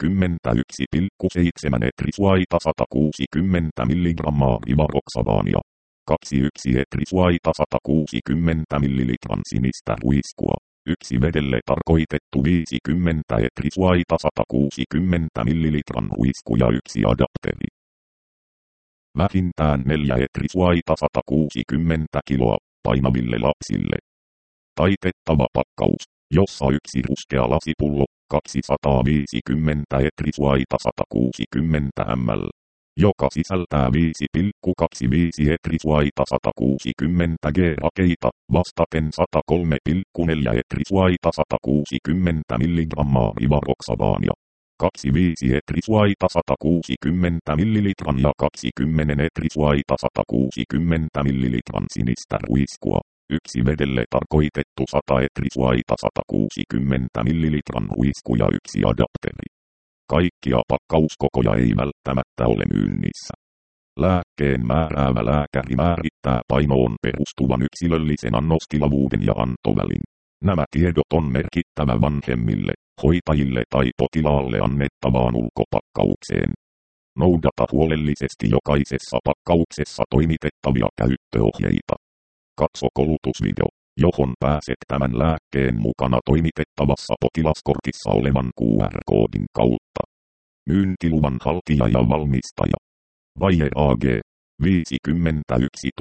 51,7 etrisvaita 160 mg rivaroxabaania, 21 etrisvaita 160 ml sinistä ruiskua. Yksi vedelle tarkoitettu 50 etrisvaita 160 ml ruisku ja yksi adapteri. Vähintään 4 etrisuaita 160 kiloa painaville lapsille. Taitettava pakkaus, jossa yksi ruskea lasipullo, 250 etrisuaita 160 ml, joka sisältää 5,25 etrisuaita 160 g-rakeita, vastaten 103,4 etrisuaita 160 mg rivaroksabaania. 25 etrisuaita 160 ml ja 20 etrisuaita 160 ml sinistä ruiskua. Yksi vedelle tarkoitettu 100 etrisuaita 160 ml ruisku ja yksi adapteri. Kaikkia pakkauskokoja ei välttämättä ole myynnissä. Lääkkeen määräävä lääkäri määrittää painoon perustuvan yksilöllisen annostilavuuden ja antovälin. Nämä tiedot on merkittävä vanhemmille, hoitajille tai potilaalle annettavaan ulkopakkaukseen. Noudata huolellisesti jokaisessa pakkauksessa toimitettavia käyttöohjeita. Katso koulutusvideo, johon pääset tämän lääkkeen mukana toimitettavassa potilaskortissa olevan QR-koodin kautta. Myyntiluvan haltija ja valmistaja. Bayer AG. 51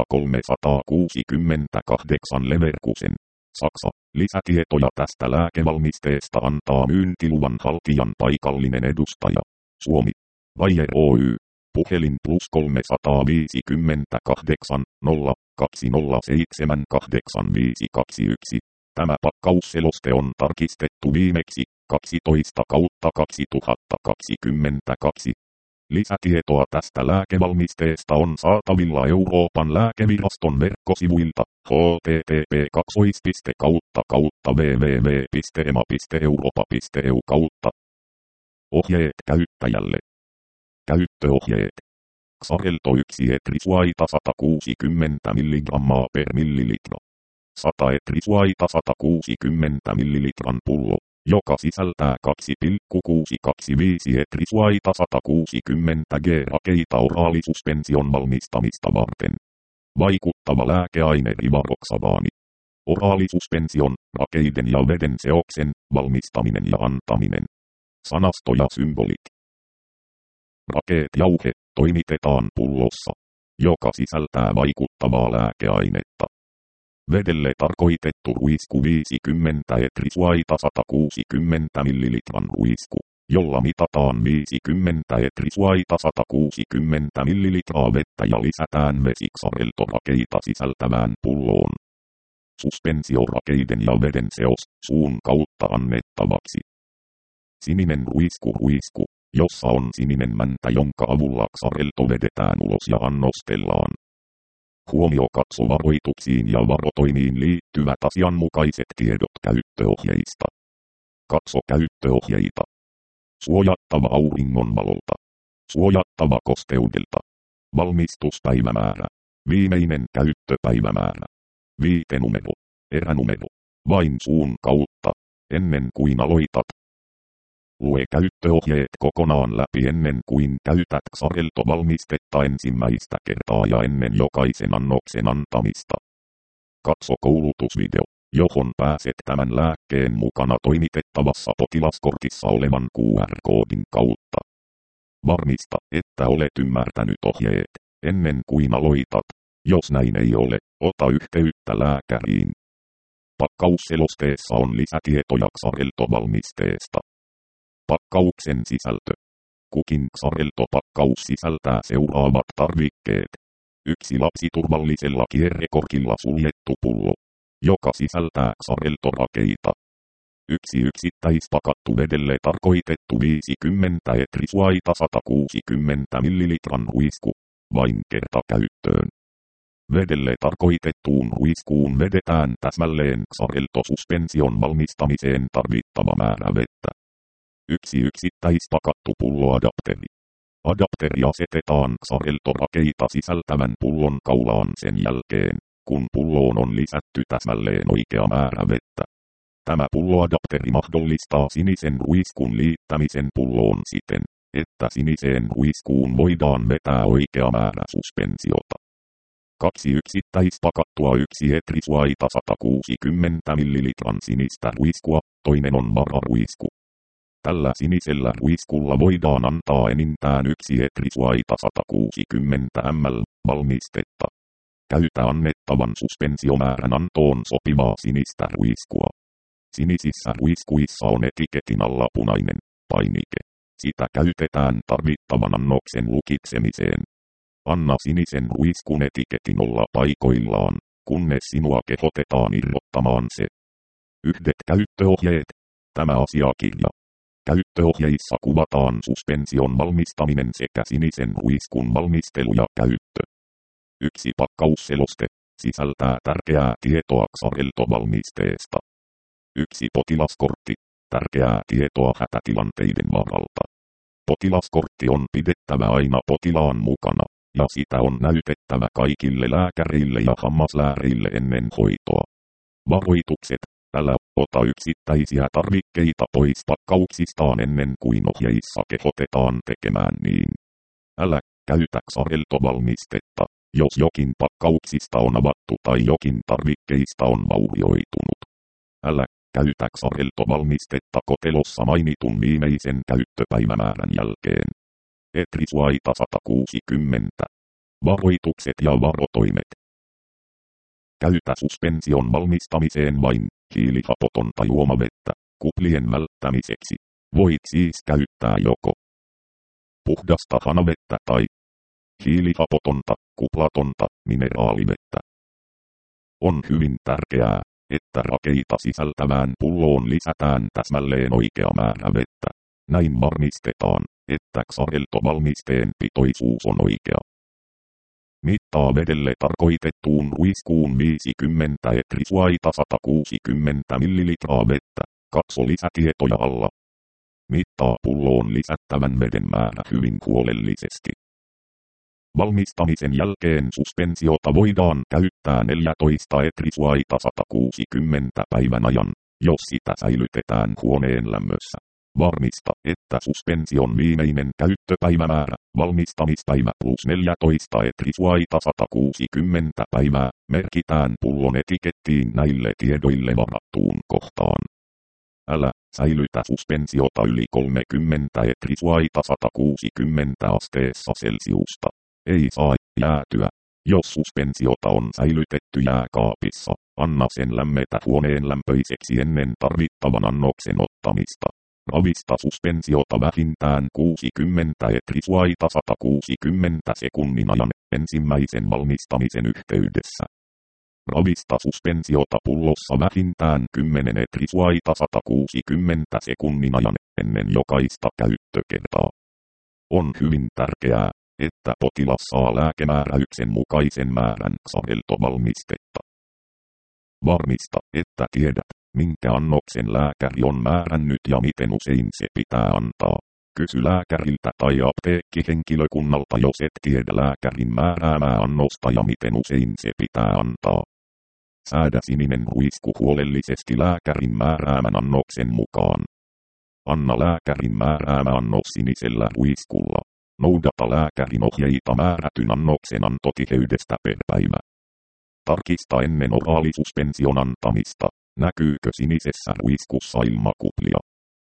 368 Leverkusen. Saksa. Lisätietoja tästä lääkevalmisteesta antaa myyntiluvan haltijan paikallinen edustaja. Suomi. Bayer Oy. Puhelin +358 0 207 8521. Tämä pakkausseloste on tarkistettu viimeksi 12/2022. Lisätietoa tästä lääkevalmisteesta on saatavilla Euroopan lääkeviraston verkkosivuilta http://www.ema.europa.eu. Ohjeet käyttäjälle. Käyttöohjeet. Xarelto 1 etrisuaita 160 mg per millilitra. 100 etrisuaita 160 ml pullo, joka sisältää 2,625 etrisuaita 160 g-rakeita oraalisuspension valmistamista varten. Vaikuttava lääkeaine rivaroksabaani. Oraalisuspension, rakeiden ja veden seoksen, valmistaminen ja antaminen. Sanasto ja symbolit. Rakeet-jauhe toimitetaan pullossa, joka sisältää vaikuttavaa lääkeainetta. Vedelle tarkoitettu ruisku 50 etrisuaita 160 ml ruisku, jolla mitataan 50 etrisuaita 160 ml vettä ja lisätään vesi Xarelto-rakeita sisältävään pulloon. Suspensiorakeiden ja veden seos suun kautta annettavaksi. Sininen ruisku, jossa on sininen mäntä, jonka avulla Xarelto vedetään ulos ja annostellaan. Huomio: katso varoituksiin ja varotoimiin liittyvät asianmukaiset tiedot käyttöohjeista. Katso käyttöohjeita. Suojattava auringonvalolta. Suojattava kosteudelta. Valmistuspäivämäärä. Viimeinen käyttöpäivämäärä. Viitenumero. Eränumero. Vain suun kautta, ennen kuin aloitat. Lue käyttöohjeet kokonaan läpi ennen kuin käytät Xarelto-valmistetta ensimmäistä kertaa ja ennen jokaisen annoksen antamista. Katso koulutusvideo, johon pääset tämän lääkkeen mukana toimitettavassa potilaskortissa olevan QR-koodin kautta. Varmista, että olet ymmärtänyt ohjeet, ennen kuin aloitat. Jos näin ei ole, ota yhteyttä lääkäriin. Pakkausselosteessa on lisätietoja Xarelto-valmisteesta. Pakkauksen sisältö. Kukin Xarelto-pakkaus sisältää seuraavat tarvikkeet. 1 lapsiturvallisella kierrekorkilla suljettu pullo, joka sisältää Xarelto-rakeita. 1 yksittäispakattu vedelle tarkoitettu 50 etrisuaita 160 ml ruisku, vain kertakäyttöön. Vedelle tarkoitettuun ruiskuun vedetään täsmälleen Xarelto-suspension valmistamiseen tarvittava määrä vettä. 1 yksittäispakattu pulloadapteri. Adapteri asetetaan Xarelto-rakeita sisältävän pullon kaulaan sen jälkeen, kun pulloon on lisätty täsmälleen oikea määrä vettä. Tämä pulloadapteri mahdollistaa sinisen ruiskun liittämisen pulloon siten, että siniseen ruiskuun voidaan vetää oikea määrä suspensiota. 2 yksittäispakattua 1 etrisuaita 160 ml sinistä ruiskua, toinen on vararuisku. Tällä sinisellä ruiskulla voidaan antaa enintään 1 etrisuaita 160 ml valmistetta. Käytä annettavan suspensiomäärän antoon sopivaa sinistä ruiskua. Sinisissä ruiskuissa on etiketin alla punainen painike. Sitä käytetään tarvittavan annoksen lukitsemiseen. Anna sinisen ruiskun etiketin olla paikoillaan, kunnes sinua kehotetaan irrottamaan se. Yhdet käyttöohjeet. Tämä asiakirja. Käyttöohjeissa kuvataan suspension valmistaminen sekä sinisen ruiskun valmistelu ja käyttö. 1 pakkausseloste sisältää tärkeää tietoa Xarelto-valmisteesta. 1 potilaskortti, tärkeää tietoa hätätilanteiden varalta. Potilaskortti on pidettävä aina potilaan mukana, ja sitä on näytettävä kaikille lääkäreille ja hammaslääkäreille ennen hoitoa. Varoitukset. Älä ota yksittäisiä tarvikkeita pois pakkauksistaan ennen kuin ohjeissa kehotetaan tekemään niin. Älä käytä Xarelto-valmistetta, jos jokin pakkauksista on avattu tai jokin tarvikkeista on vaurioitunut. Älä käytä Xarelto-valmistetta kotelossa mainitun viimeisen käyttöpäivämäärän jälkeen. Etrisuaita 160. Varoitukset ja varotoimet. Käytä suspension valmistamiseen vain hiilihapotonta juomavettä kuplien välttämiseksi. Voit siis käyttää joko puhdasta hanavettä tai hiilihapotonta, kuplatonta mineraalivettä. On hyvin tärkeää, että rakeita sisältävään pulloon lisätään täsmälleen oikea määrä vettä. Näin varmistetaan, että Xarelto-valmisteen pitoisuus on oikea. Mittaa vedelle tarkoitettuun ruiskuun 50 etrisuaita 160 ml vettä. Katso lisätietoja alla. Mittaa pulloon lisättävän veden määrä hyvin huolellisesti. Valmistamisen jälkeen suspensiota voidaan käyttää 14 etrisuaita 160 päivän ajan, jos sitä säilytetään huoneen lämmössä. Varmista, että suspension viimeinen käyttöpäivämäärä, valmistamispäivä plus 14 etrisuaita 160 päivää, merkitään pullon etikettiin näille tiedoille varattuun kohtaan. Älä säilytä suspensiota yli 30 etrisuaita 160 asteessa Celsiusta. Ei saa jäätyä. Jos suspensiota on säilytetty jääkaapissa, anna sen lämmetä huoneen lämpöiseksi ennen tarvittavan annoksen ottamista. Ravista suspensiota vähintään 60 etrisuaita 160 sekunnin ajan ensimmäisen valmistamisen yhteydessä. Ravista suspensiota pullossa vähintään 10 etrisuaita 160 sekunnin ajan ennen jokaista käyttökertaa. On hyvin tärkeää, että potilas saa lääkemääräyksen mukaisen määrän Xarelto-valmistetta. Varmista, että tiedät, minkä annoksen lääkäri on määrännyt ja miten usein se pitää antaa. Kysy lääkäriltä tai apteekkihenkilökunnalta, jos et tiedä lääkärin määräämää annosta ja miten usein se pitää antaa. Säädä sininen ruisku huolellisesti lääkärin määräämän annoksen mukaan. Anna lääkärin määräämä annos sinisellä ruiskulla. Noudata lääkärin ohjeita määrätyn annoksen antotiheydestä per päivä. Tarkista ennen oraalisuspension antamista, näkyykö sinisessä ruiskussa ilmakuplia.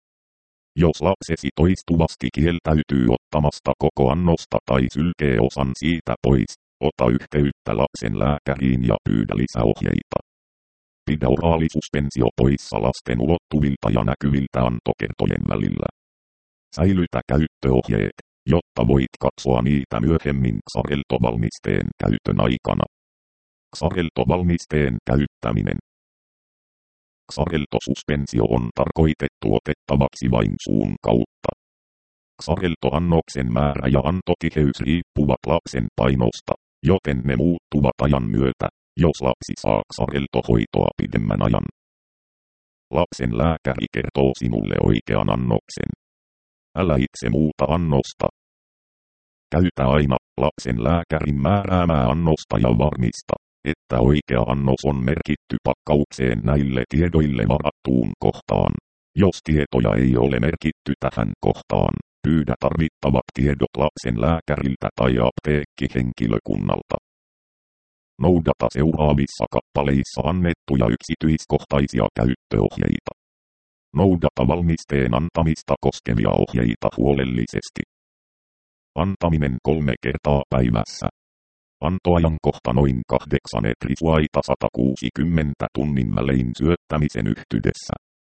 Jos lapsesi toistuvasti kieltäytyy ottamasta koko annosta tai sylkee osan siitä pois, ota yhteyttä lapsen lääkäriin ja pyydä lisäohjeita. Pidä oraalisuspensio poissa lasten ulottuvilta ja näkyviltä antokertojen välillä. Säilytä käyttöohjeet, jotta voit katsoa niitä myöhemmin Xarelto-valmisteen käytön aikana. Xarelto-valmisteen käyttäminen. Xarelto-suspensio on tarkoitettu otettavaksi vain suun kautta. Xarelto-annoksen määrä ja antotiheys riippuvat lapsen painosta, joten ne muuttuvat ajan myötä, jos lapsi saa Xarelto-hoitoa pidemmän ajan. Lapsen lääkäri kertoo sinulle oikean annoksen. Älä itse muuta annosta. Käytä aina lapsen lääkärin määräämää annosta ja varmista, että oikea annos on merkitty pakkaukseen näille tiedoille varattuun kohtaan. Jos tietoja ei ole merkitty tähän kohtaan, pyydä tarvittavat tiedot lapsen lääkäriltä tai apteekkihenkilökunnalta. Noudata seuraavissa kappaleissa annettuja yksityiskohtaisia käyttöohjeita. Noudata valmisteen antamista koskevia ohjeita huolellisesti. Antaminen 3 kertaa päivässä. Antoajankohta noin 8 etrisvaita 160 tunnin välein syöttämisen yhteydessä.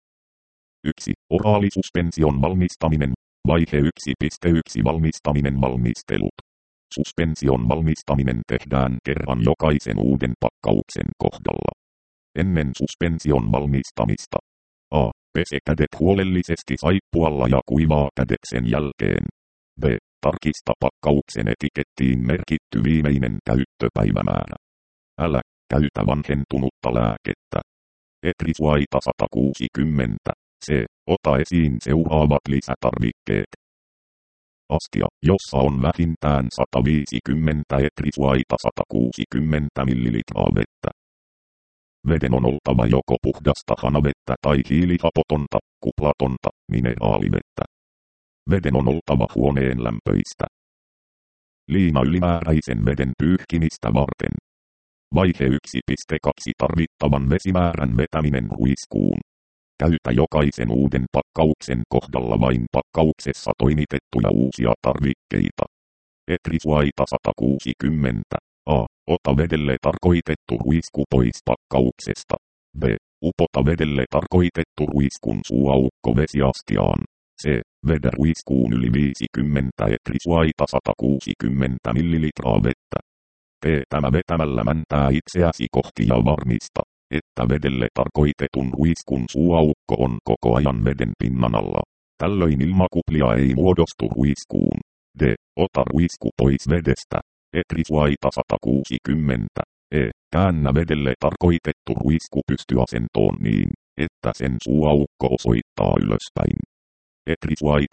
1. Oraalisuspension valmistaminen. Vaihe 1.1. Valmistaminen. Valmistelut. Suspension valmistaminen tehdään kerran jokaisen uuden pakkauksen kohdalla. Ennen suspension valmistamista. A. Pese kädet huolellisesti saippualla ja kuivaa kädet sen jälkeen. B. Tarkista pakkauksen etikettiin merkitty viimeinen käyttöpäivämäärä. Älä käytä vanhentunutta lääkettä. Etrisvaita 160. C. Ota esiin seuraavat lisätarvikkeet. Astia, jossa on vähintään 150 etrisvaita 160 ml vettä. Veden on oltava joko puhdasta hanavettä tai hiilihapotonta, kuplatonta, mineraalivettä. Veden on oltava huoneen lämpöistä. Liina ylimääräisen veden pyyhkimistä varten. Vaihe 1.2. Tarvittavan vesimäärän vetäminen ruiskuun. Käytä jokaisen uuden pakkauksen kohdalla vain pakkauksessa toimitettuja uusia tarvikkeita. Etrisvaita 160. A. Ota vedelle tarkoitettu ruisku pois pakkauksesta. B. Upota vedelle tarkoitettu ruiskun suuaukko vesiastiaan. C. Vedä ruiskuun yli 50 etrisvaita 160 ml vettä. Tee tämä vetämällä mäntää itseäsi kohti ja varmista, että vedelle tarkoitetun ruiskun suuaukko on koko ajan veden pinnan alla. Tällöin ilmakuplia ei muodostu ruiskuun. D. Ota ruisku pois vedestä. Etrisvaita 160. E. Käännä vedelle tarkoitettu ruisku pystyasentoon niin, että sen suuaukko osoittaa ylöspäin. Etrisvaita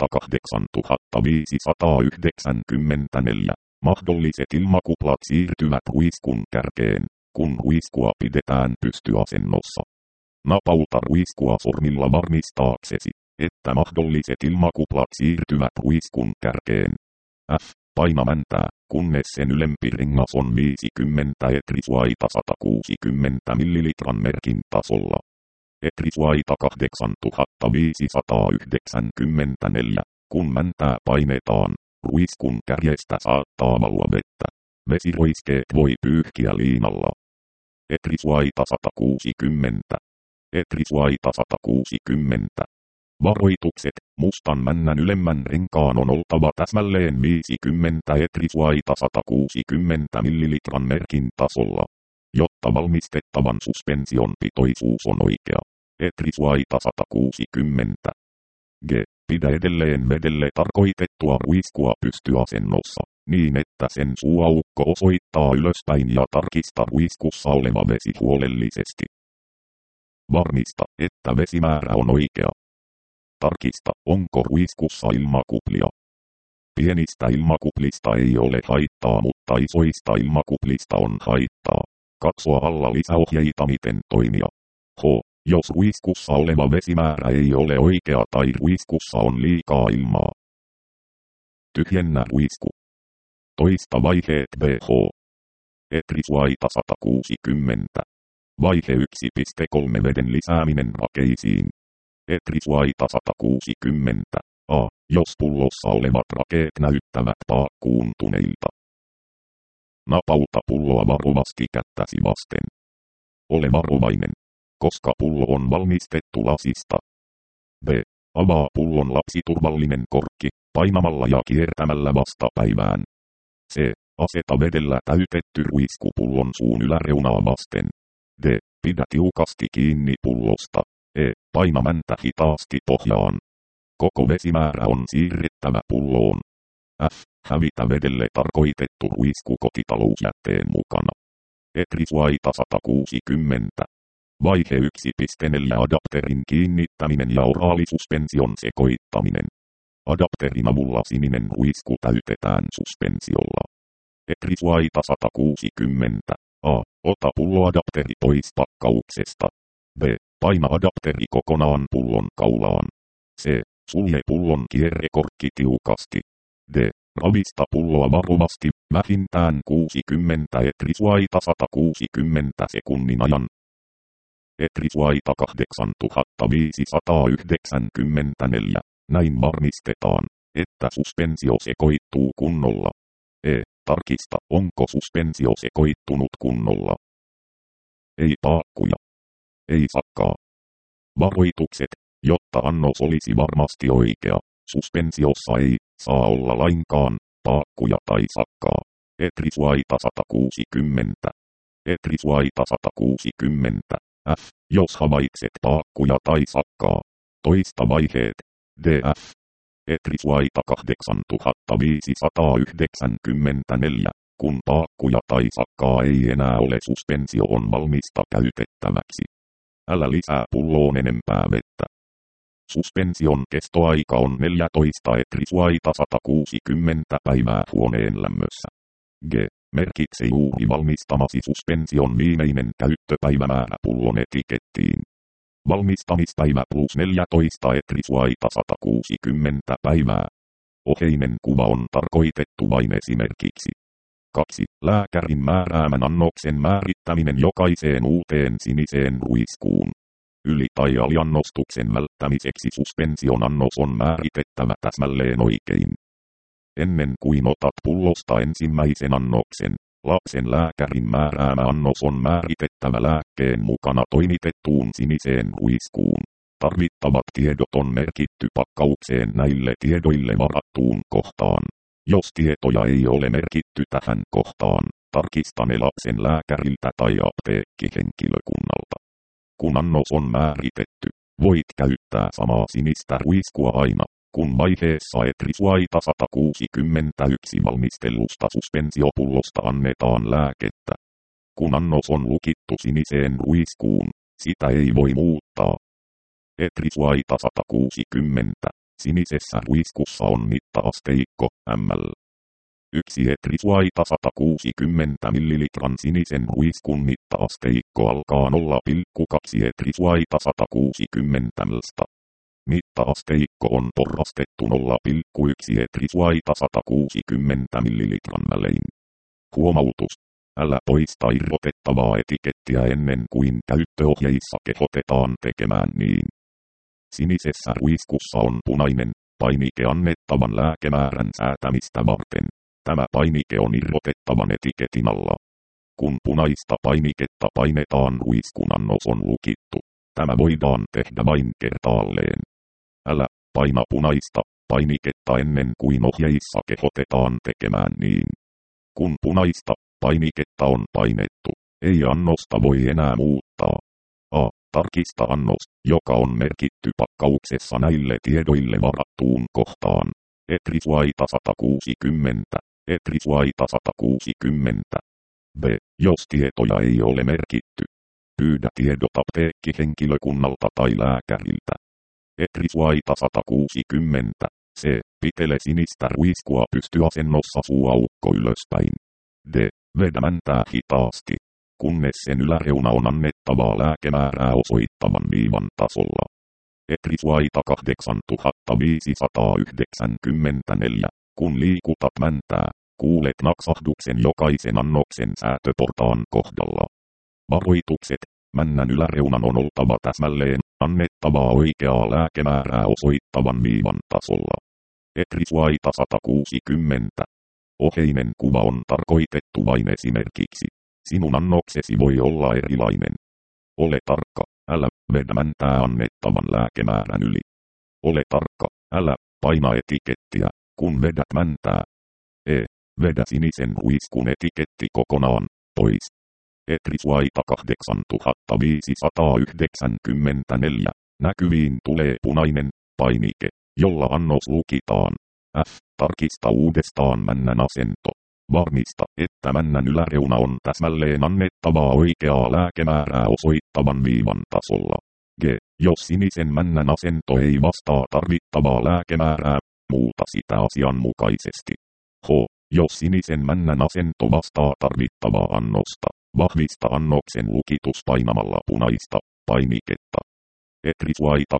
8594. Mahdolliset ilmakuplat siirtyvät ruiskun kärkeen, kun ruiskua pidetään pystyasennossa. Napauta ruiskua sormilla varmistaaksesi, että mahdolliset ilmakuplat siirtyvät ruiskun kärkeen. F. Paina mäntää, kunnes sen ylempi rengas on 50 etrisvaita 160 ml merkin tasolla. Etrisvaita 8594. Kun mäntää painetaan, ruiskun kärjestä saattaa valua vettä. Vesiroiskeet voi pyyhkiä liinalla. Etrisvaita 160. Etrisvaita 160. Varoitukset, mustan männän ylemmän renkaan on oltava täsmälleen 50 etrisvaita 160 ml merkin tasolla, jotta valmistettavan suspension pitoisuus on oikea. Etrisvaita 160. G. Pidä edelleen vedelle tarkoitettua ruiskua pystyasennossa, niin että sen suuaukko osoittaa ylöspäin ja tarkista ruiskussa oleva vesi huolellisesti. Varmista, että vesimäärä on oikea. Tarkista, onko ruiskussa ilmakuplia. Pienistä ilmakuplista ei ole haittaa, mutta isoista ilmakuplista on haittaa. Katsoa alla lisäohjeita miten toimia. H. Jos ruiskussa oleva vesimäärä ei ole oikea tai ruiskussa on liikaa ilmaa. Tyhjennä ruisku. Toista vaiheet BH. Etrisvaita 160. Vaihe 1.3 veden lisääminen rakeisiin. Etrisvaita 160. A. Jos pullossa olevat rakeet näyttävät paakkuuntuneilta. Napauta pulloa varovasti kättäsi vasten. Ole varovainen, koska pullo on valmistettu lasista. B. Avaa pullon lapsiturvallinen korkki, painamalla ja kiertämällä vastapäivään. C. Aseta vedellä täytetty ruisku pullon suun yläreunaa vasten. D. Pidä tiukasti kiinni pullosta. E. Paina mäntä hitaasti pohjaan. Koko vesimäärä on siirrettävä pulloon. F. Hävitä vedelle tarkoitettu ruisku kotitalousjätteen mukana. Etrisvaita 160. Vaihe 1.4 adapterin kiinnittäminen ja oraalisuspension sekoittaminen. Adapterin avulla sininen ruisku täytetään suspensiolla. Etrisvaita 160. A. Ota pulloadapteri pois pakkauksesta. B. Paina adapteri kokonaan pullon kaulaan. C. Sulje pullon kierrekorkki tiukasti. D. Ravista pulloa varovasti, vähintään 60 etrisvaita 160 sekunnin ajan. Etrisuaita 8594. Näin varmistetaan, että suspensio sekoittuu kunnolla. Tarkista, onko suspensio sekoittunut kunnolla. Ei paakkuja. Ei sakkaa. Varoitukset, jotta annos olisi varmasti oikea. Suspensiossa ei saa olla lainkaan paakkuja tai sakkaa. Etrisuaita 160. Etrisuaita 160. Jos havaitset paakkuja tai sakkaa. Toista vaiheet. DF. Etrisuaita 8594. Kun paakkuja tai sakkaa ei enää ole, suspensio on valmista käytettäväksi. Älä lisää pulloon enempää vettä. Suspension kestoaika on 14 etrisuaita 160 päivää huoneen lämmössä. G. Merkitse juuri valmistamasi suspension viimeinen käyttöpäivämäärä pullon etikettiin. Valmistamispäivä plus 14 etrisuaita 160 päivää. Oheinen kuva on tarkoitettu vain esimerkiksi. 2. Lääkärin määräämän annoksen määrittäminen jokaiseen uuteen siniseen ruiskuun. Yli- tai aliannostuksen välttämiseksi suspension annos on määritettävä täsmälleen oikein. Ennen kuin otat pullosta ensimmäisen annoksen, lapsen lääkärin määräämä annos on määritettävä lääkkeen mukana toimitettuun siniseen ruiskuun. Tarvittavat tiedot on merkitty pakkaukseen näille tiedoille varattuun kohtaan. Jos tietoja ei ole merkitty tähän kohtaan, tarkista ne lapsen lääkäriltä tai apteekkihenkilökunnalta. Kun annos on määritetty, voit käyttää samaa sinistä ruiskua aina, kun vaiheessa etrisuaita 161 valmistellusta suspensiopullosta annetaan lääkettä. Kun annos on lukittu siniseen ruiskuun, sitä ei voi muuttaa. Etrisuaita 160. Sinisessä ruiskussa on mittaasteikko ml. 1 etrisuaita 160 ml sinisen ruiskun mittaasteikko alkaa 0,2 etrisuaita 160 ml. Mittaasteikko on porrastettu 0,1 etrisuaita 160 ml välein. Huomautus. Älä poista irrotettavaa etikettiä ennen kuin käyttöohjeissa kehotetaan tekemään niin. Sinisessä ruiskussa on punainen painike annettavan lääkemäärän säätämistä varten. Tämä painike on irrotettavan etiketin alla. Kun punaista painiketta painetaan, ruiskun annos on lukittu. Tämä voidaan tehdä vain kertaalleen. Älä paina punaista painiketta ennen kuin ohjeissa kehotetaan tekemään niin. Kun punaista painiketta on painettu, ei annosta voi enää muuttaa. Tarkista annos, joka on merkitty pakkauksessa näille tiedoille varattuun kohtaan. Etrisuaita 160. Etrisuaita 160. B. Jos tietoja ei ole merkitty, pyydä tiedot apteekkihenkilökunnalta tai lääkäriltä. Etrisuaita 160. C. Pitele sinistä ruiskua pystyasennossa suuaukko ylöspäin. D. Vedä mäntää hitaasti, kunnes sen yläreuna on annettavaa lääkemäärää osoittavan viivan tasolla. Etrisuaita 8594. Kun liikutat mäntää, kuulet naksahduksen jokaisen annoksen säätöportaan kohdalla. Varoitukset. Männän yläreunan on oltava täsmälleen annettavaa oikeaa lääkemäärää osoittavan viivan tasolla. Etrisuaita 160. Oheinen kuva on tarkoitettu vain esimerkiksi. Sinun annoksesi voi olla erilainen. Ole tarkka, älä vedä mäntää annettavan lääkemäärän yli. Ole tarkka, älä paina etikettiä, kun vedät mäntää. Vedä sinisen ruiskun etiketti kokonaan pois. Etrisuaita 8594. Näkyviin tulee punainen painike, jolla annos lukitaan. Tarkista uudestaan männän asento. Varmista, että männän yläreuna on täsmälleen annettavaa oikeaa lääkemäärää osoittavan viivan tasolla. G. Jos sinisen männän asento ei vastaa tarvittavaa lääkemäärää, muuta sitä asianmukaisesti. H. Jos sinisen männän asento vastaa tarvittavaa annosta, vahvista annoksen lukitus painamalla punaista painiketta. Etrisuaita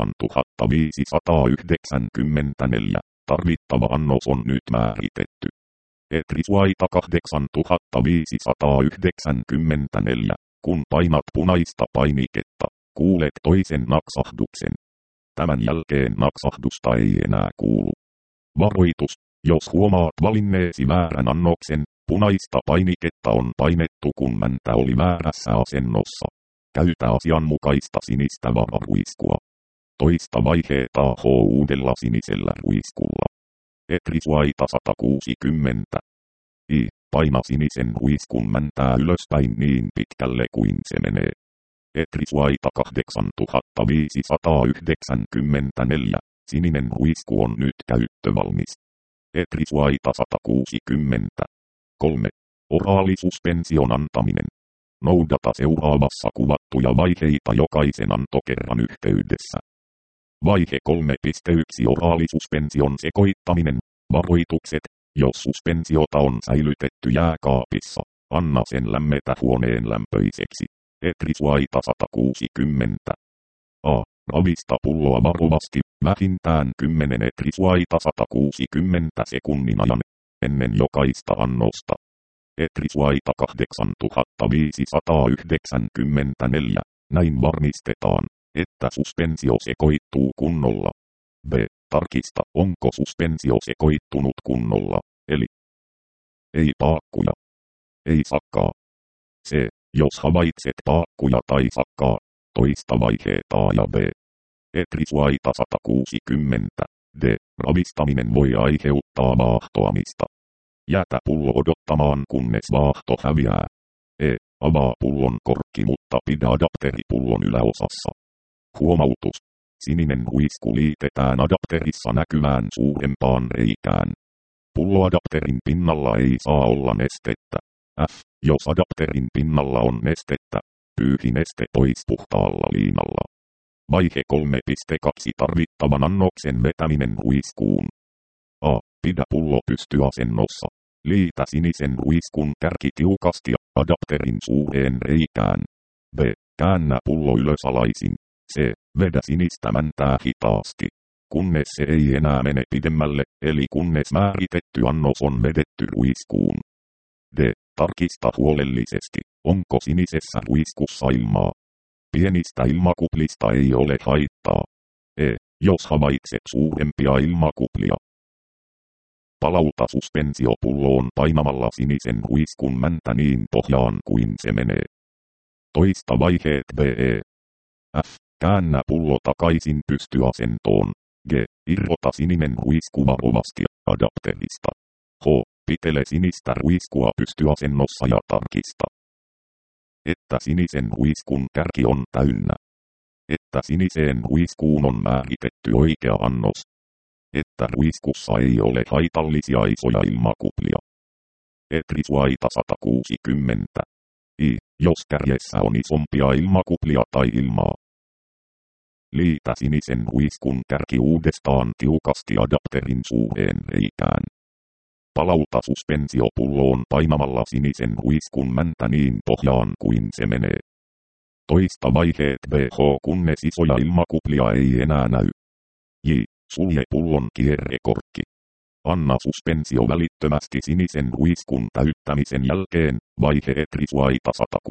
8594. Tarvittava annos on nyt määritetty. Etrisuaita 8594. Kun painat punaista painiketta, kuulet toisen naksahduksen. Tämän jälkeen naksahdusta ei enää kuulu. Varoitus, jos huomaat valinneesi väärän annoksen, punaista painiketta on painettu kun mäntä oli väärässä asennossa. Käytä asianmukaista sinistä vararuiskua. Toista vaiheeta uudella sinisellä ruiskulla. Etrisuaita 160. Paina sinisen ruiskun mäntää ylöspäin niin pitkälle kuin se menee. Etrisuaita 8594. Sininen ruisku on nyt käyttövalmis. Etrisuaita 160. 3. Oraalisuspension antaminen. Noudata seuraavassa kuvattuja vaiheita jokaisen antokerran yhteydessä. Vaihe 3.1 Oraalisuspension sekoittaminen. Varoitukset, jos suspensiota on säilytetty jääkaapissa, anna sen lämmetä huoneen lämpöiseksi. Etrisuaita 160. Ravista pulloa varovasti, vähintään 10 etrisuaita 160 sekunnin ajan, ennen jokaista annosta. Etrisuaita 8594. Näin varmistetaan, että suspensio sekoittuu kunnolla. B. Tarkista, onko suspensio sekoittunut kunnolla, eli ei paakkuja, ei sakkaa. C. Jos havaitset paakkuja tai sakkaa, toista vaiheeta ja B. Etrisuaita 160. D. Ravistaminen voi aiheuttaa vaahtoamista. Jätä pullo odottamaan kunnes vaahto häviää. Avaa pullon korkki mutta pidä adapteri pullon yläosassa. Huomautus. Sininen ruisku liitetään adapterissa näkyvään suurempaan reikään. Pulloadapterin pinnalla ei saa olla nestettä. Jos adapterin pinnalla on nestettä, pyyhi neste pois puhtaalla liinalla. Vaihe 3.2 Tarvittavan annoksen vetäminen ruiskuun. Pidä pullo pystyasennossa. Liitä sinisen ruiskun kärki tiukasti adapterin suureen reikään. B. Käännä pullo ylösalaisin. C. Vedä sinistä mäntää hitaasti, kunnes se ei enää mene pidemmälle, eli kunnes määritetty annos on vedetty ruiskuun. D. Tarkista huolellisesti, onko sinisessä ruiskussa ilmaa. Pienistä ilmakuplista ei ole haittaa. Jos havaitset suurempia ilmakuplia, palauta suspensio pulloon painamalla sinisen ruiskun mäntä niin pohjaan kuin se menee. Toista vaiheet B. Käännä pullo takaisin pystyasentoon. G. Irrota sininen ruisku varovasti adapterista. H. Pitele sinistä ruiskua pystyasennossa ja tarkista, että sinisen ruiskun kärki on täynnä. Että siniseen ruiskuun on määritetty oikea annos. Että ruiskussa ei ole haitallisia isoja ilmakuplia. Etrisuaita 160. Jos kärjessä on isompia ilmakuplia tai ilmaa, liitä sinisen ruiskun kärki uudestaan tiukasti adapterin suureen reikään. Palauta suspensio pulloon painamalla sinisen ruiskun mäntä niin pohjaan kuin se menee. Toista vaiheet BH kunnes isoja ilmakuplia ei enää näy. Sulje pullon kierrekorkki. Anna suspensio välittömästi sinisen ruiskun täyttämisen jälkeen, vaihe Etrisuaita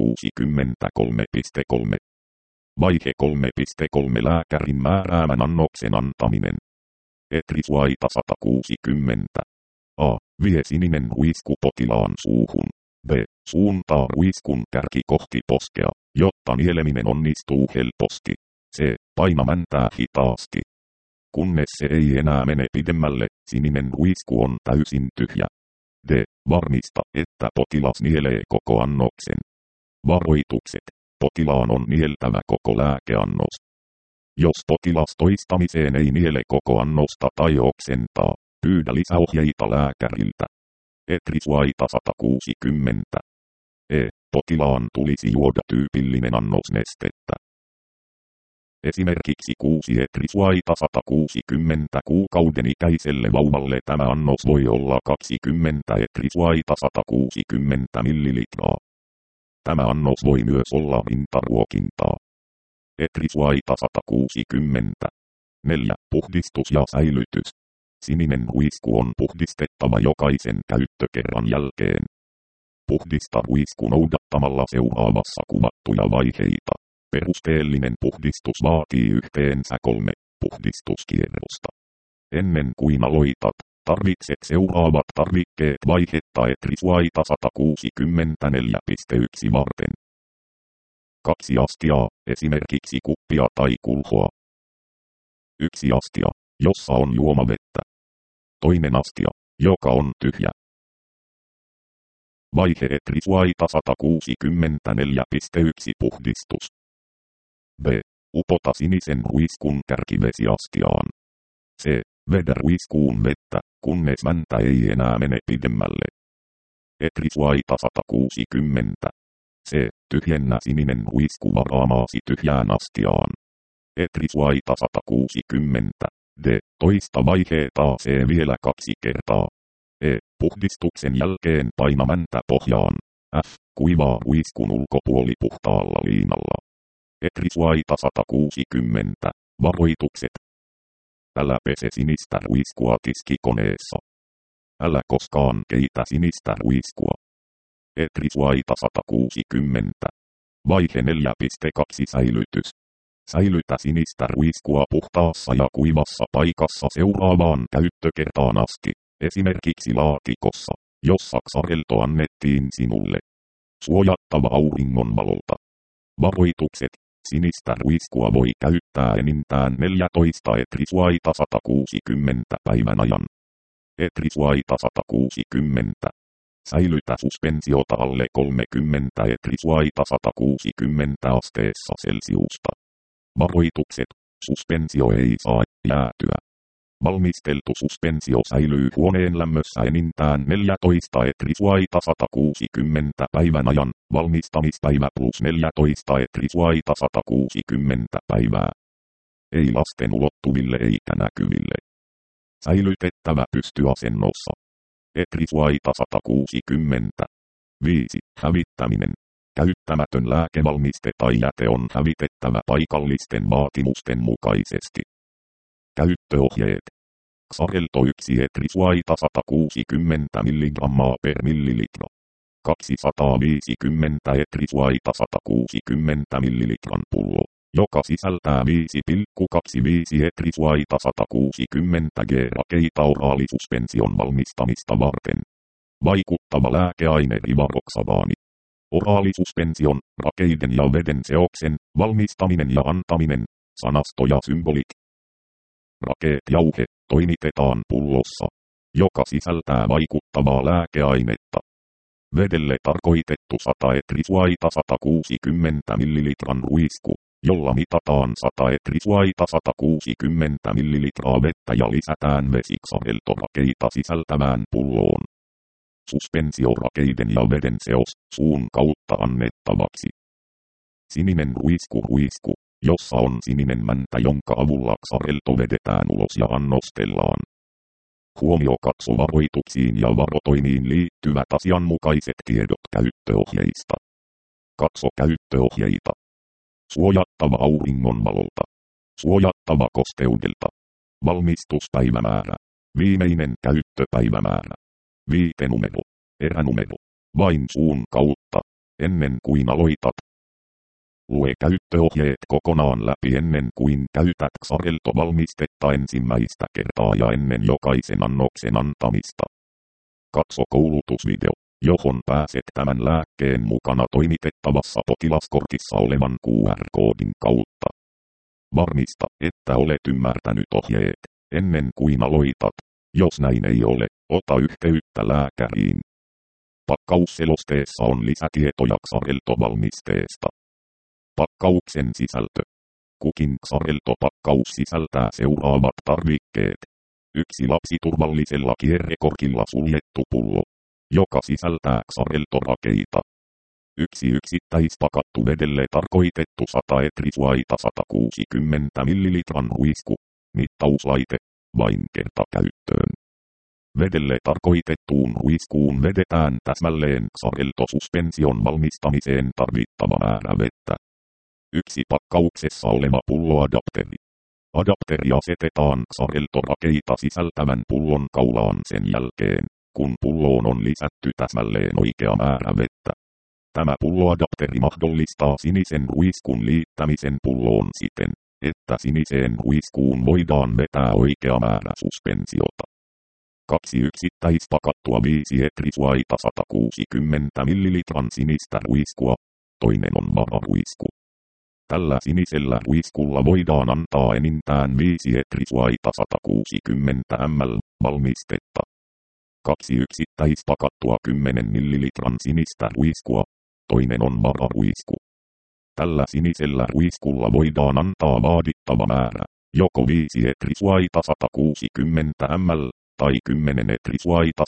163.3. Vaihe 3.3 Lääkärin määräämän annoksen antaminen. Etrisuaita 160. Vie sininen ruisku potilaan suuhun. B. Suuntaa ruiskun kärki kohti poskea, jotta nieleminen onnistuu helposti. C. Paina mäntää hitaasti, kunnes se ei enää mene pidemmälle, sininen ruisku on täysin tyhjä. D. Varmista, että potilas nielee koko annoksen. Varoitukset. Potilaan on nieltävä koko lääkeannos. Jos potilas toistamiseen ei niele koko annosta tai oksentaa, pyydä lisäohjeita lääkäriltä. Etrisuaita 160. Potilaan tulisi juoda tyypillinen annos nestettä. Esimerkiksi 6 Etrisuaita 160 kuukauden ikäiselle vauvalle tämä annos voi olla 20 Etrisuaita 160 millilitraa. Tämä annos voi myös olla rintaruokintaa. Etrisuaita 160. 4. Puhdistus ja säilytys. Sininen ruisku on puhdistettava jokaisen käyttökerran jälkeen. Puhdista ruisku noudattamalla seuraavassa kuvattuja vaiheita. Perusteellinen puhdistus vaatii yhteensä 3 puhdistuskierrosta. Ennen kuin aloitat, tarvitset seuraavat tarvikkeet vaihetta etrisuaita 164.1 varten. 2 astiaa, esimerkiksi kuppia tai kulhoa. 1 astia, jossa on juomavettä. Toinen astia, joka on tyhjä. Vaihe etrisuaita 164.1 puhdistus. B. Upota sinisen ruiskun kärkivesiastiaan. C. Vedä ruiskuun vettä, kunnes mäntä ei enää mene pidemmälle. Etrisuaita 160. C. Tyhjennä sininen ruisku varaamaasi tyhjään astiaan. Etrisuaita 160. D. Toista vaiheeta C vielä 2 kertaa. E. Puhdistuksen jälkeen paina mäntä pohjaan. F. Kuivaa ruiskun ulkopuoli puhtaalla liinalla. Etrisuaita 160. Varoitukset. Älä pese sinistä ruiskua tiskikoneessa. Älä koskaan keitä sinistä ruiskua. Etrisuaita 160. Vaihe 4.2 säilytys. Säilytä sinistä ruiskua puhtaassa ja kuivassa paikassa seuraavaan käyttökertaan asti, esimerkiksi laatikossa, jossa ksarelto annettiin sinulle. Suojattava auringonvalolta. Varoitukset. Sinistä ruiskua voi käyttää enintään 14 etrisuaita 160 päivän ajan. Etrisuaita 160. Säilytä suspensiota alle 30 etrisuaita 160 asteessa Celsiusta. Varoitukset. Suspensio ei saa jäätyä. Valmisteltu suspensio säilyy huoneen lämmössä enintään 14 etrisuaita 160 päivän ajan, valmistamispäivä plus 14 etrisuaita 160 päivää. Ei lasten ulottuville eikä näkyville. Säilytettävä pystyasennossa. Etrisuaita 160. 5. Hävittäminen. Käyttämätön lääkevalmiste tai jäte on hävitettävä paikallisten vaatimusten mukaisesti. Käyttöohjeet. Ksarelto 1 etrisuaita 160 mg per millilitra. 250 etrisuaita 160 mg pullo, joka sisältää 5,25 etrisuaita 160 g rakeita oraalisuspension valmistamista varten. Vaikuttava lääkeaine rivaroksavaani. Oraalisuspension, rakeiden ja veden seoksen, valmistaminen ja antaminen, sanasto ja symbolit. Rakeet-jauhe toimitetaan pullossa, joka sisältää vaikuttavaa lääkeainetta. Vedelle tarkoitettu 100 etrisuaita 160 ml ruisku, jolla mitataan 100 etrisuaita 160 ml vettä ja lisätään vesiksareltorakeita sisältävään pulloon. Suspensiorakeiden ja veden seos suun kautta annettavaksi. Sininen ruisku, jossa on sininen mäntä, jonka avulla ksarelto vedetään ulos ja annostellaan. Huomio katsovaroituksiin ja varotoimiin liittyvät asianmukaiset tiedot käyttöohjeista. Katso käyttöohjeita. Suojattava auringonvalolta. Suojattava kosteudelta. Valmistuspäivämäärä. Viimeinen käyttöpäivämäärä. Viitenumero. Eränumero. Vain suun kautta, ennen kuin aloitat. Lue käyttöohjeet kokonaan läpi ennen kuin käytät ksareltovalmistetta ensimmäistä kertaa ja ennen jokaisen annoksen antamista. Katso koulutusvideo, johon pääset tämän lääkkeen mukana toimitettavassa potilaskortissa olevan QR-koodin kautta. Varmista, että olet ymmärtänyt ohjeet, ennen kuin aloitat. Jos näin ei ole, ota yhteyttä lääkäriin. Pakkausselosteessa on lisätietoja ksareltovalmisteesta. Pakkauksen sisältö. Kukin ksareltopakkaus sisältää seuraavat tarvikkeet. 1 lapsiturvallisella kierrekorkilla suljettu pullo, joka sisältää ksareltorakeita. 1 yksittäispakattu vedelle tarkoitettu 100 etrisuaita 160 ml ruisku, mittauslaite, vain kertakäyttöön. Vedelle tarkoitettuun ruiskuun vedetään täsmälleen ksareltosuspension valmistamiseen tarvittava määrä vettä. 1 pakkauksessa oleva pulloadapteri. Adapteri asetetaan ksareltorakeita sisältävän pullon kaulaan sen jälkeen, kun pulloon on lisätty täsmälleen oikea määrä vettä. Tämä pulloadapteri mahdollistaa sinisen ruiskun liittämisen pulloon siten, että siniseen ruiskuun voidaan vetää oikea määrä suspensiota. 2 yksittäispakattua 5 etrisuaita 160 ml sinistä ruiskua, toinen on vararuisku. Tällä sinisellä ruiskulla voidaan antaa enintään 5 etrisuaita 160 ml valmistetta. 2 yksittäispakattua 10 ml sinistä ruiskua, toinen on vararuisku. Tällä sinisellä ruiskulla voidaan antaa vaadittava määrä, joko 5 etrisuaita 160 ml tai 10 etrisuaita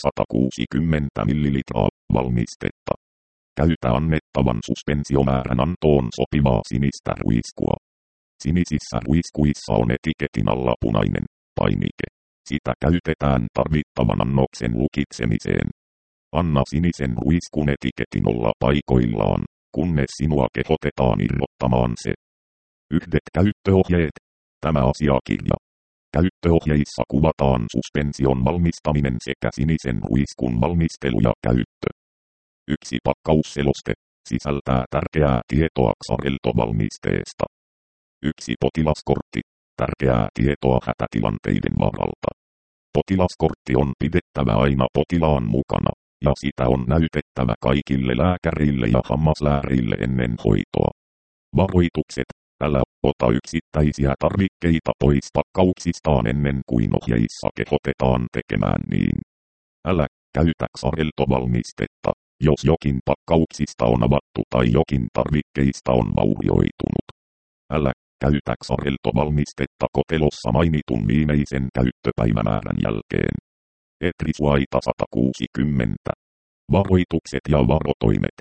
160 ml valmistetta. Käytä annettavan suspensiomäärän antoon sopivaa sinistä ruiskua. Sinisissä ruiskuissa on etiketin alla punainen painike. Sitä käytetään tarvittavan annoksen lukitsemiseen. Anna sinisen ruiskun etiketin olla paikoillaan, kunnes sinua kehotetaan irrottamaan se. 1. Käyttöohjeet. Tämä asiakirja. Käyttöohjeissa kuvataan suspension valmistaminen sekä sinisen ruiskun valmistelu ja käyttö. 1. Pakkausseloste. Sisältää tärkeää tietoa Xarelto-valmisteesta. 1. Potilaskortti. Tärkeää tietoa hätätilanteiden varalta. Potilaskortti on pidettävä aina potilaan mukana, ja sitä on näytettävä kaikille lääkärille ja hammaslääärille ennen hoitoa. Varoitukset. Älä ota yksittäisiä tarvikkeita pois pakkauksistaan ennen kuin ohjeissa kehotetaan tekemään niin. Älä käytä Xarelto-valmistetta, jos jokin pakkauksista on avattu tai jokin tarvikkeista on vaurioitunut. Älä käytä Xarelto-valmistetta kotelossa mainitun viimeisen käyttöpäivämäärän jälkeen. Etrisuaita 160. Varoitukset ja varotoimet.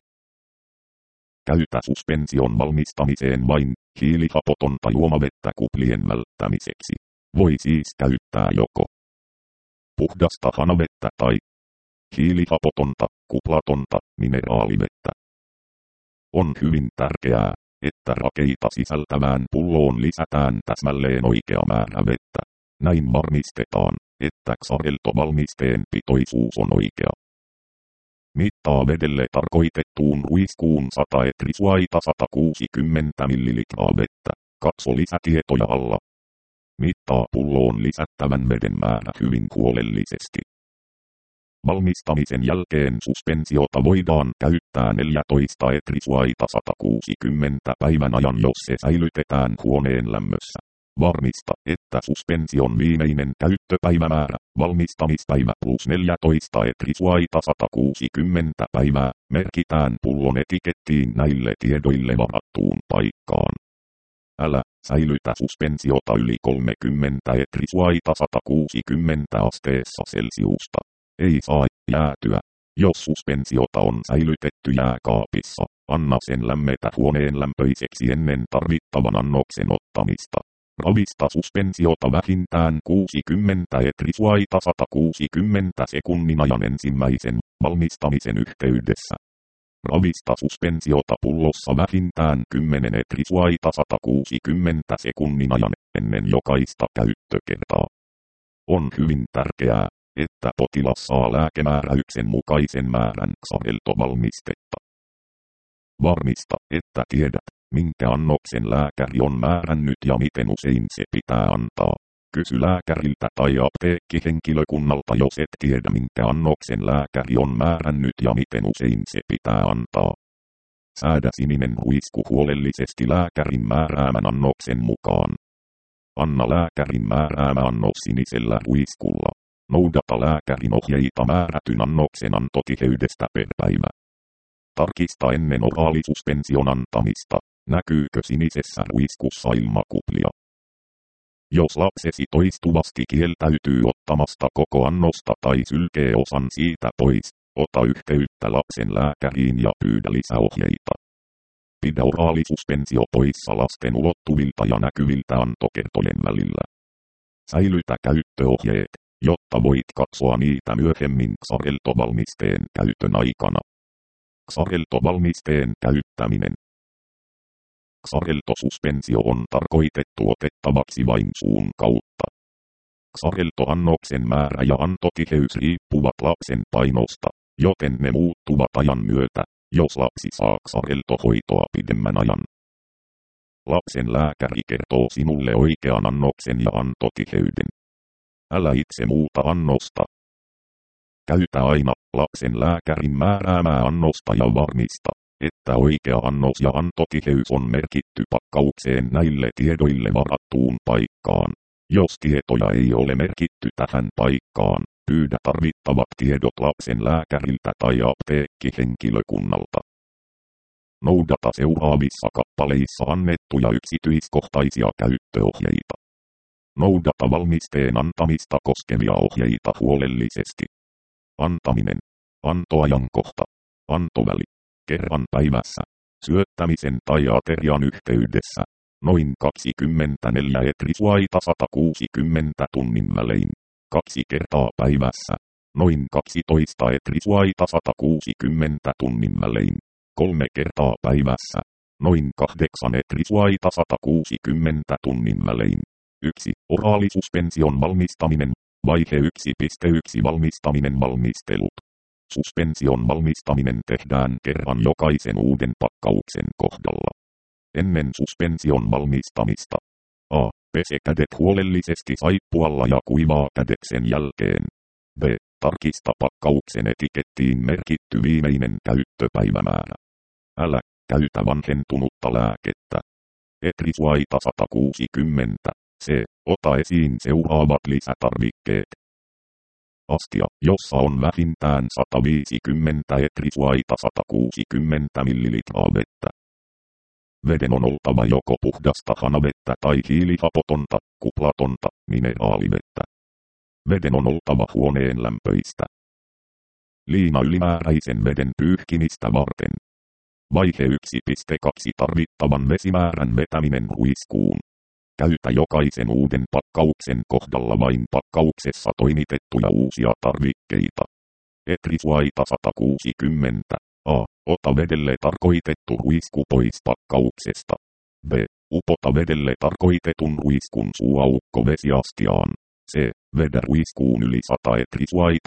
Käytä suspension valmistamiseen vain hiilihapotonta juomavettä kuplien välttämiseksi. Voi siis käyttää joko puhdasta hanavettä tai hiilihapotonta, kuplatonta mineraalivettä. On hyvin tärkeää, että rakeita sisältävään pulloon lisätään täsmälleen oikea määrä vettä. Näin varmistetaan, että Xarelto-valmisteen pitoisuus on oikea. Mittaa vedelle tarkoitettuun ruiskuun 100 etrisuaita 160 ml vettä. Katso lisätietoja alla. Mittaa pulloon lisättävän veden määrä hyvin huolellisesti. Valmistamisen jälkeen suspensiota voidaan käyttää 14 etrisuaita 160 päivän ajan, jos se säilytetään huoneen lämmössä. Varmista, että suspension viimeinen käyttöpäivämäärä, valmistamispäivä plus 14 etrisuaita 160 päivää, merkitään pullon etikettiin näille tiedoille varattuun paikkaan. Älä säilytä suspensiota yli 30 etrisuaita 160 asteessa Celsiusta. Ei saa jäätyä. Jos suspensiota on säilytetty jääkaapissa, anna sen lämmetä huoneen lämpöiseksi ennen tarvittavan annoksen ottamista. Ravista suspensiota vähintään 60 etrisuaita 160 sekunnin ajan ensimmäisen valmistamisen yhteydessä. Ravista suspensiota pullossa vähintään 10 etrisuaita 160 sekunnin ajan ennen jokaista käyttökertaa. On hyvin tärkeää, että potilas saa lääkemääräyksen mukaisen määrän Xarelto-valmistetta. Varmista, että tiedät, minkä annoksen lääkäri on määrännyt ja miten usein se pitää antaa. Kysy lääkäriltä tai apteekkihenkilökunnalta, jos et tiedä, minkä annoksen lääkäri on määrännyt ja miten usein se pitää antaa. Säädä sininen ruisku huolellisesti lääkärin määräämän annoksen mukaan. Anna lääkärin määräämä annos sinisellä ruiskulla. Noudata lääkärin ohjeita määrätyn annoksen antotiheydestä per päivä. Tarkista ennen oraalisuspension antamista, näkyykö sinisessä ruiskussa ilmakuplia. Jos lapsesi toistuvasti kieltäytyy ottamasta koko annosta tai sylkee osan siitä pois, ota yhteyttä lapsen lääkäriin ja pyydä lisäohjeita. Pidä oraalisuspencio poissa lasten ulottuvilta ja näkyviltä antokertojen välillä. Säilytä käyttöohjeet, jotta voit katsoa niitä myöhemmin Xarelto-valmisteen käytön aikana. Xarelto-valmisteen käyttäminen. Xarelto-suspensio on tarkoitettu otettavaksi vain suun kautta. Aksareltoannoksen määrä ja antotiheys riippuvat lapsen painosta, joten ne muuttuvat ajan myötä, jos lapsi saa aksareltohoitoa pidemmän ajan. Lapsen lääkäri kertoo sinulle oikean annoksen ja antotiheyden. Älä itse muuta annosta. Käytä aina lapsen lääkärin määräämää annosta ja varmista, että oikea annos ja antotiheys on merkitty pakkaukseen näille tiedoille varattuun paikkaan. Jos tietoja ei ole merkitty tähän paikkaan, pyydä tarvittavat tiedot lapsen lääkäriltä tai apteekkihenkilökunnalta. Noudata seuraavissa kappaleissa annettuja yksityiskohtaisia käyttöohjeita. Noudata valmisteen antamista koskevia ohjeita huolellisesti. Antaminen. Antoajankohta. Antoväli. Kerran päivässä. Syöttämisen tai aterian yhteydessä. Noin 24 etrisuaita 160 tunnin välein. 2 kertaa päivässä. Noin 12 etrisuaita 160 tunnin välein. 3 kertaa päivässä. Noin 8 etrisuaita 160 tunnin välein. 1. Oraalisuspension valmistaminen. Vaihe 1.1. Valmistaminen. Valmistelut. Suspension valmistaminen tehdään kerran jokaisen uuden pakkauksen kohdalla. Ennen suspension valmistamista. A. Pese kädet huolellisesti saippualla ja kuivaa kädet sen jälkeen. B. Tarkista pakkauksen etikettiin merkitty viimeinen käyttöpäivämäärä. Älä käytä vanhentunutta lääkettä. Etrisuaita 160. C. Ota esiin seuraavat lisätarvikkeet. Astia, jossa on vähintään 150 etrisuaita 160 ml vettä. Veden on oltava joko puhdasta hanavettä tai hiilihapotonta, kuplatonta, mineraalivettä. Veden on oltava huoneen lämpöistä. Liina ylimääräisen veden pyyhkimistä varten. Vaihe 1.2. Tarvittavan vesimäärän vetäminen ruiskuun. Käytä jokaisen uuden pakkauksen kohdalla vain pakkauksessa toimitettuja uusia tarvikkeita. Etrisuaita 160. A. Ota vedelle tarkoitettu ruisku pois pakkauksesta. B. Upota vedelle tarkoitetun ruiskun suuaukko vesiastiaan. C. Vedä ruiskuun yli 100 etrisuaita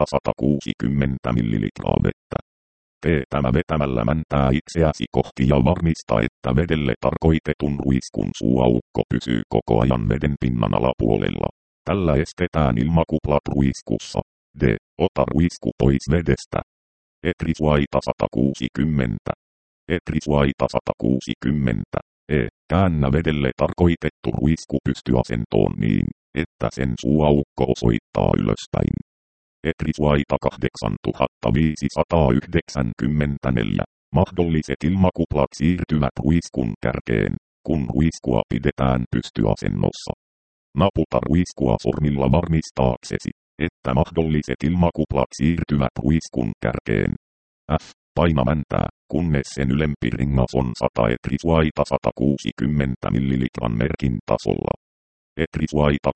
160 ml vettä. Tee tämä vetämällä mäntää itseäsi kohti ja varmista, että vedelle tarkoitetun ruiskun suuaukko pysyy koko ajan veden pinnan alapuolella. Tällä estetään ilmakuplat ruiskussa. D. Ota ruisku pois vedestä. Etrisuaita 160. Etrisuaita 160. E. Käännä vedelle tarkoitettu ruisku pystyasentoon niin, että sen suuaukko osoittaa ylöspäin. Etrisuaita 8594. Mahdolliset ilmakuplat siirtyvät ruiskun kärkeen, kun ruiskua pidetään pystyasennossa. Naputa ruiskua sormilla varmistaaksesi, että mahdolliset ilmakuplat siirtyvät ruiskun kärkeen. F. Paina mäntää, kunnes sen ylempi rengas on 100 etrisuaita 160 ml merkin tasolla. Etrisuaita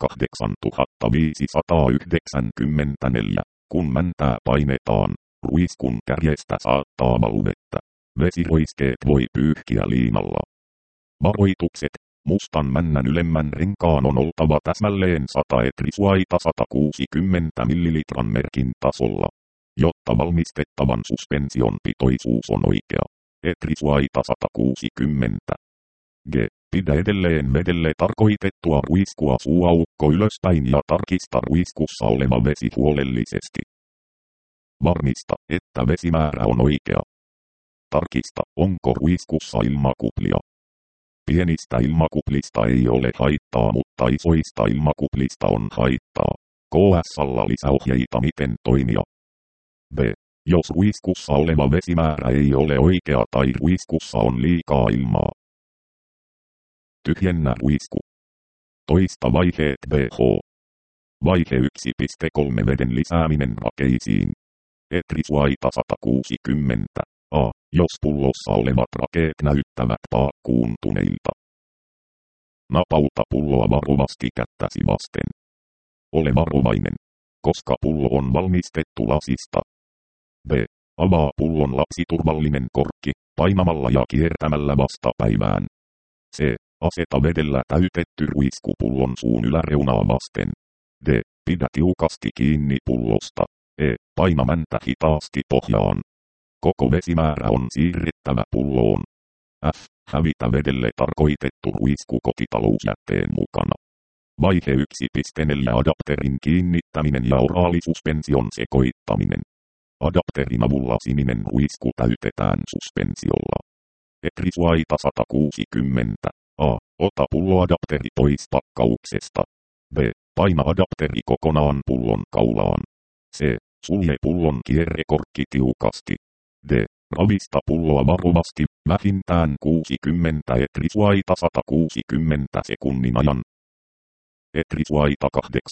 8594. Kun mäntää painetaan, ruiskun kärjestä saattaa valuvettä. Vesiroiskeet voi pyyhkiä liinalla. Varoitukset. Mustan männän ylemmän renkaan on oltava täsmälleen 100 etrisuaita 160 ml merkin tasolla, jotta valmistettavan suspension pitoisuus on oikea. Etrisuaita 160. G. Pidä edelleen vedelle tarkoitettua ruiskua suuaukko ylöspäin ja tarkista ruiskussa oleva vesi huolellisesti. Varmista, että vesimäärä on oikea. Tarkista, onko ruiskussa ilmakuplia. Pienistä ilmakuplista ei ole haittaa, mutta isoista ilmakuplista on haittaa. KS:lla lisäohjeita miten toimia. B. Jos ruiskussa oleva vesimäärä ei ole oikea tai ruiskussa on liikaa ilmaa. Tyhjennä ruisku. Toista vaiheet BH. Vaihe 1.3. Veden lisääminen rakeisiin. Etrisuaita 160. A. Jos pullossa olevat rakeet näyttävät paakkuuntuneilta. Napauta pulloa varovasti kättäsi vasten. Ole varovainen, koska pullo on valmistettu lasista. B. Avaa pullon lapsiturvallinen korkki, painamalla ja kiertämällä vastapäivään. C. Aseta vedellä täytetty ruisku pullon suun yläreunaa vasten. D. Pidä tiukasti kiinni pullosta. E. Paina mäntä hitaasti pohjaan. Koko vesimäärä on siirrettävä pulloon. F. Hävitä vedelle tarkoitettu ruisku kotitalousjätteen mukana. Vaihe 1.4 adapterin kiinnittäminen ja oraalisuspension sekoittaminen. Adapterin avulla sininen ruisku täytetään suspensiolla. Etrisuaita 160. A. Ota pulloadapteri pois pakkauksesta. B. Paina adapteri kokonaan pullon kaulaan. C. Sulje pullon kierrekorkki tiukasti. D. Ravista pulloa varovasti, vähintään 60 etrisuaita 160 sekunnin ajan. Etrisuaita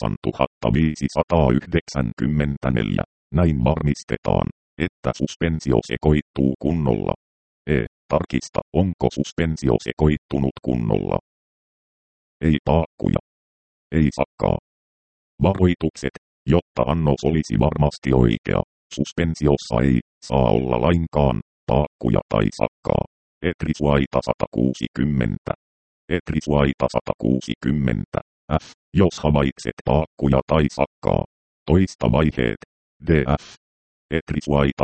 8594. Näin varmistetaan, että suspensio sekoittuu kunnolla. E. Tarkista, onko suspensio sekoittunut kunnolla. Ei paakkuja. Ei sakkaa. Varoitukset, jotta annos olisi varmasti oikea. Suspensiossa ei saa olla lainkaan paakkuja tai sakkaa. Etrisuaita 160. Etrisuaita 160. F. Jos havaitset paakkuja tai sakkaa. Toista vaiheet. DF. Etrisuaita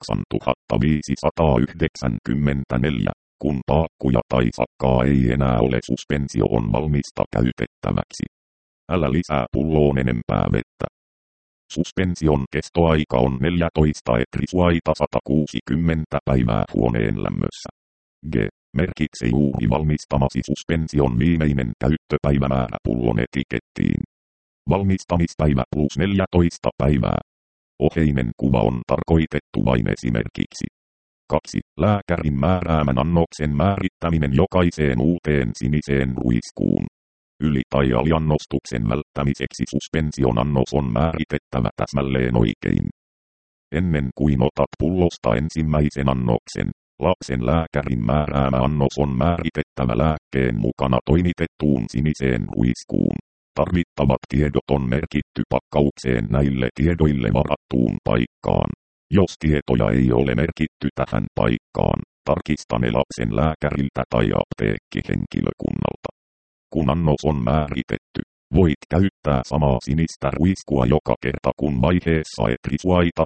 8594. Kun paakkuja tai sakkaa ei enää ole, suspensio on valmista käytettäväksi. Älä lisää pulloon enempää vettä. Suspension kestoaika on 14 etrisuaita 160 päivää huoneen lämmössä. G. Merkitse juuri valmistamasi suspension viimeinen käyttöpäivämäärä pullon etikettiin. Valmistamispäivä plus 14 päivää. Oheinen kuva on tarkoitettu vain esimerkiksi. 2. Lääkärin määräämän annoksen määrittäminen jokaiseen uuteen siniseen ruiskuun. Yli- tai aliannostuksen välttämiseksi suspension annos on määritettävä täsmälleen oikein. Ennen kuin otat pullosta ensimmäisen annoksen, lapsen lääkärin määräämä annos on määritettävä lääkkeen mukana toimitettuun siniseen ruiskuun. Tarvittavat tiedot on merkitty pakkaukseen näille tiedoille varattuun paikkaan. Jos tietoja ei ole merkitty tähän paikkaan, tarkista ne lapsen lääkäriltä tai apteekkihenkilökunnalta. Kun annos on määritetty, voit käyttää samaa sinistä ruiskua joka kerta kun vaiheessa etrisuaita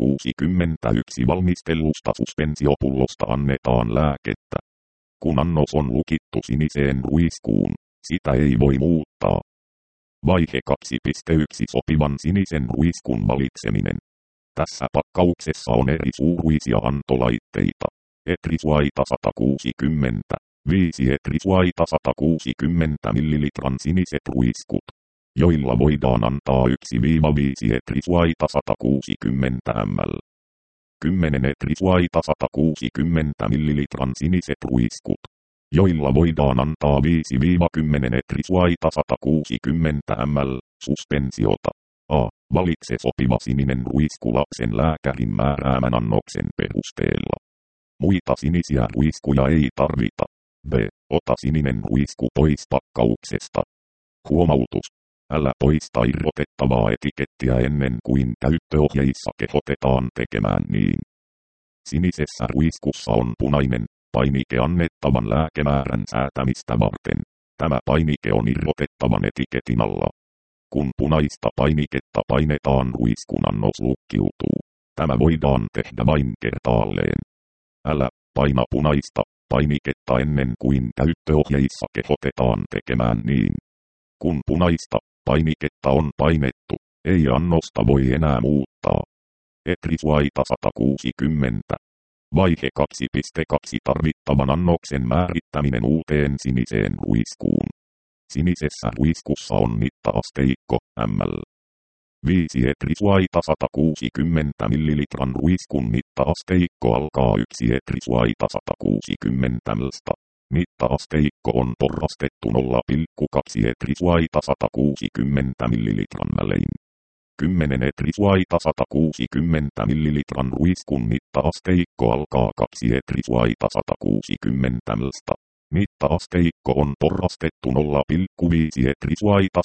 161 valmistellusta suspensiopullosta annetaan lääkettä. Kun annos on lukittu siniseen ruiskuun, sitä ei voi muuttaa. Vaihe 2.1 sopivan sinisen ruiskun valitseminen. Tässä pakkauksessa on eri suuruisia antolaitteita. Etrisuaita 160. 5 etrisuaita 160 ml siniset ruiskut, joilla voidaan antaa 1-5 etrisuaita 160 ml. 10 etrisuaita 160 ml siniset ruiskut, joilla voidaan antaa 5-10 etrisuaita 160 ml suspensiota. A. Valitse sopiva sininen ruisku lapsen lääkärin määräämän annoksen perusteella. Muita sinisiä ruiskuja ei tarvita. B. Ota sininen ruisku pois pakkauksesta. Huomautus. Älä poista irrotettavaa etikettiä ennen kuin käyttöohjeissa kehotetaan tekemään niin. Sinisessä ruiskussa on punainen painike annettavan lääkemäärän säätämistä varten. Tämä painike on irrotettavan etiketin alla. Kun punaista painiketta painetaan, ruiskun annos lukkiutuu. Tämä voidaan tehdä vain kertaalleen. Älä paina punaista painiketta ennen kuin käyttöohjeissa kehotetaan tekemään niin. Kun punaista painiketta on painettu, ei annosta voi enää muuttaa. Etrisuaita 160. Vaihe 2.2 tarvittavan annoksen määrittäminen uuteen siniseen ruiskuun. Sinisessä ruiskussa on mittaasteikko ml. 5 etrisuaita 160 ml ruiskun mittaasteikko alkaa 1 etrisuaita 160 ml. Mittaasteikko on porrastettu 0,2 etrisuaita 160 ml välein. 10 etrisuaita 160 ml ruiskun mittaasteikko alkaa 2 etrisuaita 160 ml. Mittaasteikko on porrastettu 0,5 etrisuaita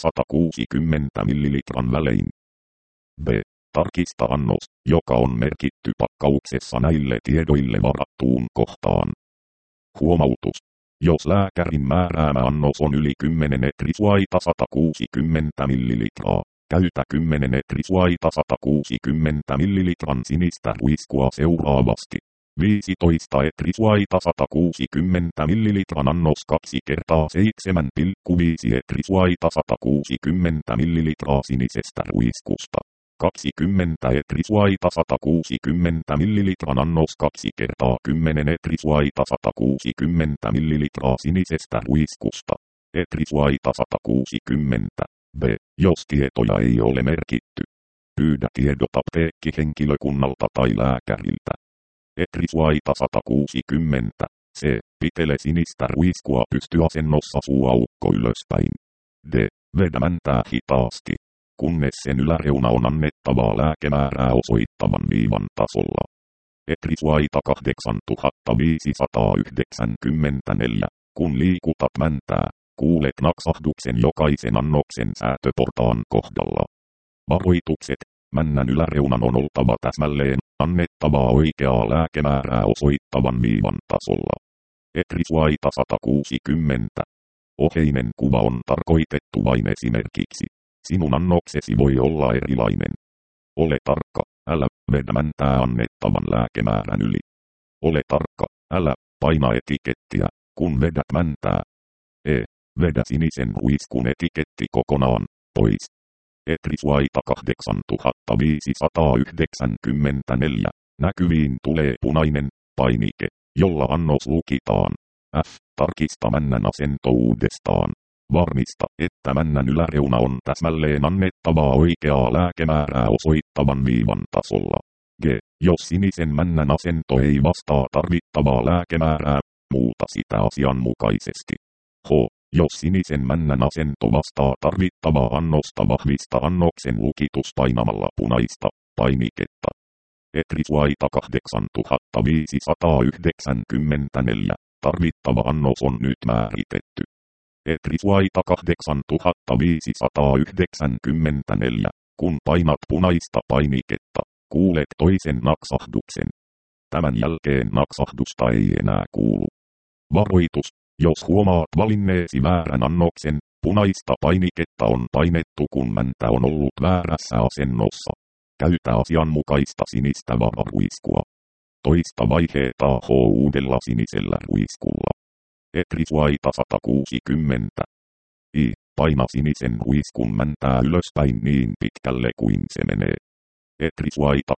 160 ml välein. B. Tarkista annos, joka on merkitty pakkauksessa näille tiedoille varattuun kohtaan. Huomautus. Jos lääkärin määräämä annos on yli 10 etrisuaita 160 ml, Käytä 10 etrisuaita 160 ml sinistä ruiskua seuraavasti. 15 etrisuaita 160 ml annos 2 kertaa 7,5 etrisuaita 160 ml sinisestä ruiskusta. 20 etrisuaita 160 ml annos 2 kertaa 10 etrisuaita 160 ml sinisestä ruiskusta. Etrisuaita 160. B. Jos tietoja ei ole merkitty. Pyydä tiedot apteekkihenkilökunnalta tai lääkäriltä. Etrisuaita 160. C. Pitele sinistä ruiskua pystyasennossa suuaukko ylöspäin. D. Vedä mäntää hitaasti, kunnes sen yläreuna on annettavaa lääkemäärää osoittavan viivan tasolla. Etrisuaita 8594. Kun liikutat mäntää, kuulet naksahduksen jokaisen annoksen säätöportaan kohdalla. Varoitukset. Männän yläreunan on oltava täsmälleen annettavaa oikeaa lääkemäärää osoittavan viivan tasolla. Etrisuaita 160. Oheinen kuva on tarkoitettu vain esimerkiksi. Sinun annoksesi voi olla erilainen. Ole tarkka, älä vedä mäntää annettavan lääkemäärän yli. Ole tarkka, älä paina etikettiä, kun vedät mäntää. Vedä sinisen ruiskun etiketti kokonaan pois. Etrisuaita 8594. Näkyviin tulee punainen painike, jolla annos lukitaan. F. Tarkista männän asento uudestaan. Varmista, että männän yläreuna on täsmälleen annettavaa oikeaa lääkemäärää osoittavan viivan tasolla. G. Jos sinisen männän asento ei vastaa tarvittavaa lääkemäärää, muuta sitä asianmukaisesti. H. Jos sinisen männän asento vastaa tarvittavaa annosta, vahvista annoksen lukitus painamalla punaista painiketta. Etrisuaita 8594. Tarvittava annos on nyt määritetty. Etrisuaita 8594. Kun painat punaista painiketta, kuulet toisen naksahduksen. Tämän jälkeen naksahdusta ei enää kuulu. Varoitus. Jos huomaat valinneesi väärän annoksen, punaista painiketta on painettu kun mäntä on ollut väärässä asennossa. Käytä asianmukaista sinistä vararuiskua. Toista vaiheeta uudella sinisellä ruiskulla. Etrisuaita 160. I. Paina sinisen ruiskun mäntää ylöspäin niin pitkälle kuin se menee. Etrisuaita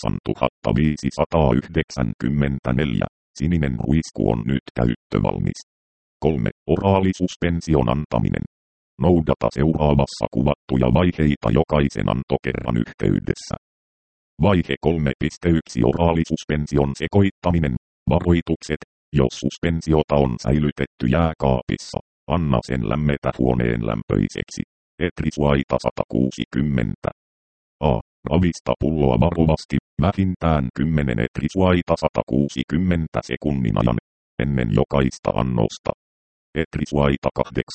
8594. Sininen ruisku on nyt käyttövalmis. 3. Oraalisuspension antaminen. Noudata seuraavassa kuvattuja vaiheita jokaisen antokerran yhteydessä. Vaihe 3.1. Oraalisuspension sekoittaminen. Varoitukset. Jos suspensiota on säilytetty jääkaapissa, anna sen lämmetä huoneen lämpöiseksi. Etrisuaita 160. A. Ravista pulloa varovasti, vähintään 10 etrisuaita 160 sekunnin ajan, ennen jokaista annosta. Etrisuaita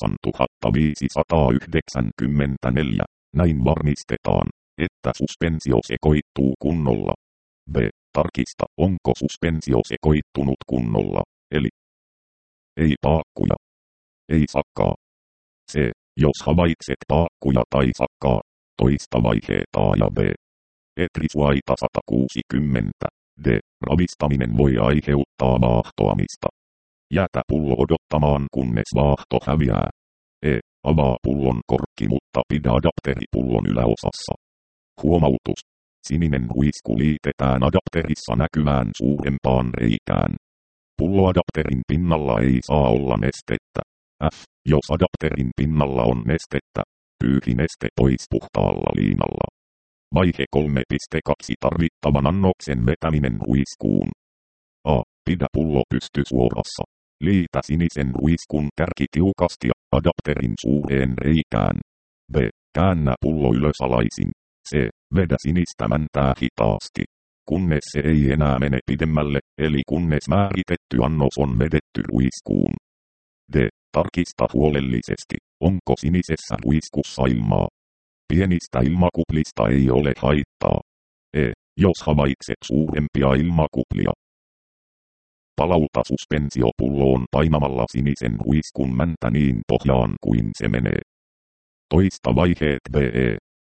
8594. Näin varmistetaan, että suspensio sekoittuu kunnolla. B. Tarkista, onko suspensio sekoittunut kunnolla, eli ei paakkuja, ei sakkaa. C. Jos havaitset paakkuja tai sakkaa, toista vaiheeta ja B. Etrisuaita 160. D. Ravistaminen voi aiheuttaa vaahtoamista. Jätä pullo odottamaan kunnes vaahto häviää. E. Avaa pullon korkki mutta pidä adapteri pullon yläosassa. Huomautus. Sininen ruisku liitetään adapterissa näkyvään suurempaan reikään. Pulloadapterin pinnalla ei saa olla nestettä. F. Jos adapterin pinnalla on nestettä, pyyhi neste pois puhtaalla liinalla. Vaihe 3.2. Tarvittavan annoksen vetäminen ruiskuun. A. Pidä pullo pystysuorassa. Liitä sinisen ruiskun kärki tiukasti adapterin suureen reikään. B. Käännä pullo ylösalaisin. C. Vedä sinistä mäntää hitaasti, kunnes se ei enää mene pidemmälle, eli kunnes määritetty annos on vedetty ruiskuun. D. Tarkista huolellisesti, onko sinisessä ruiskussa ilmaa. Pienistä ilmakuplista ei ole haittaa. E. Jos havaitset suurempia ilmakuplia, palauta suspensiopulloon painamalla sinisen ruiskun mäntä niin pohjaan kuin se menee. Toista vaiheet B.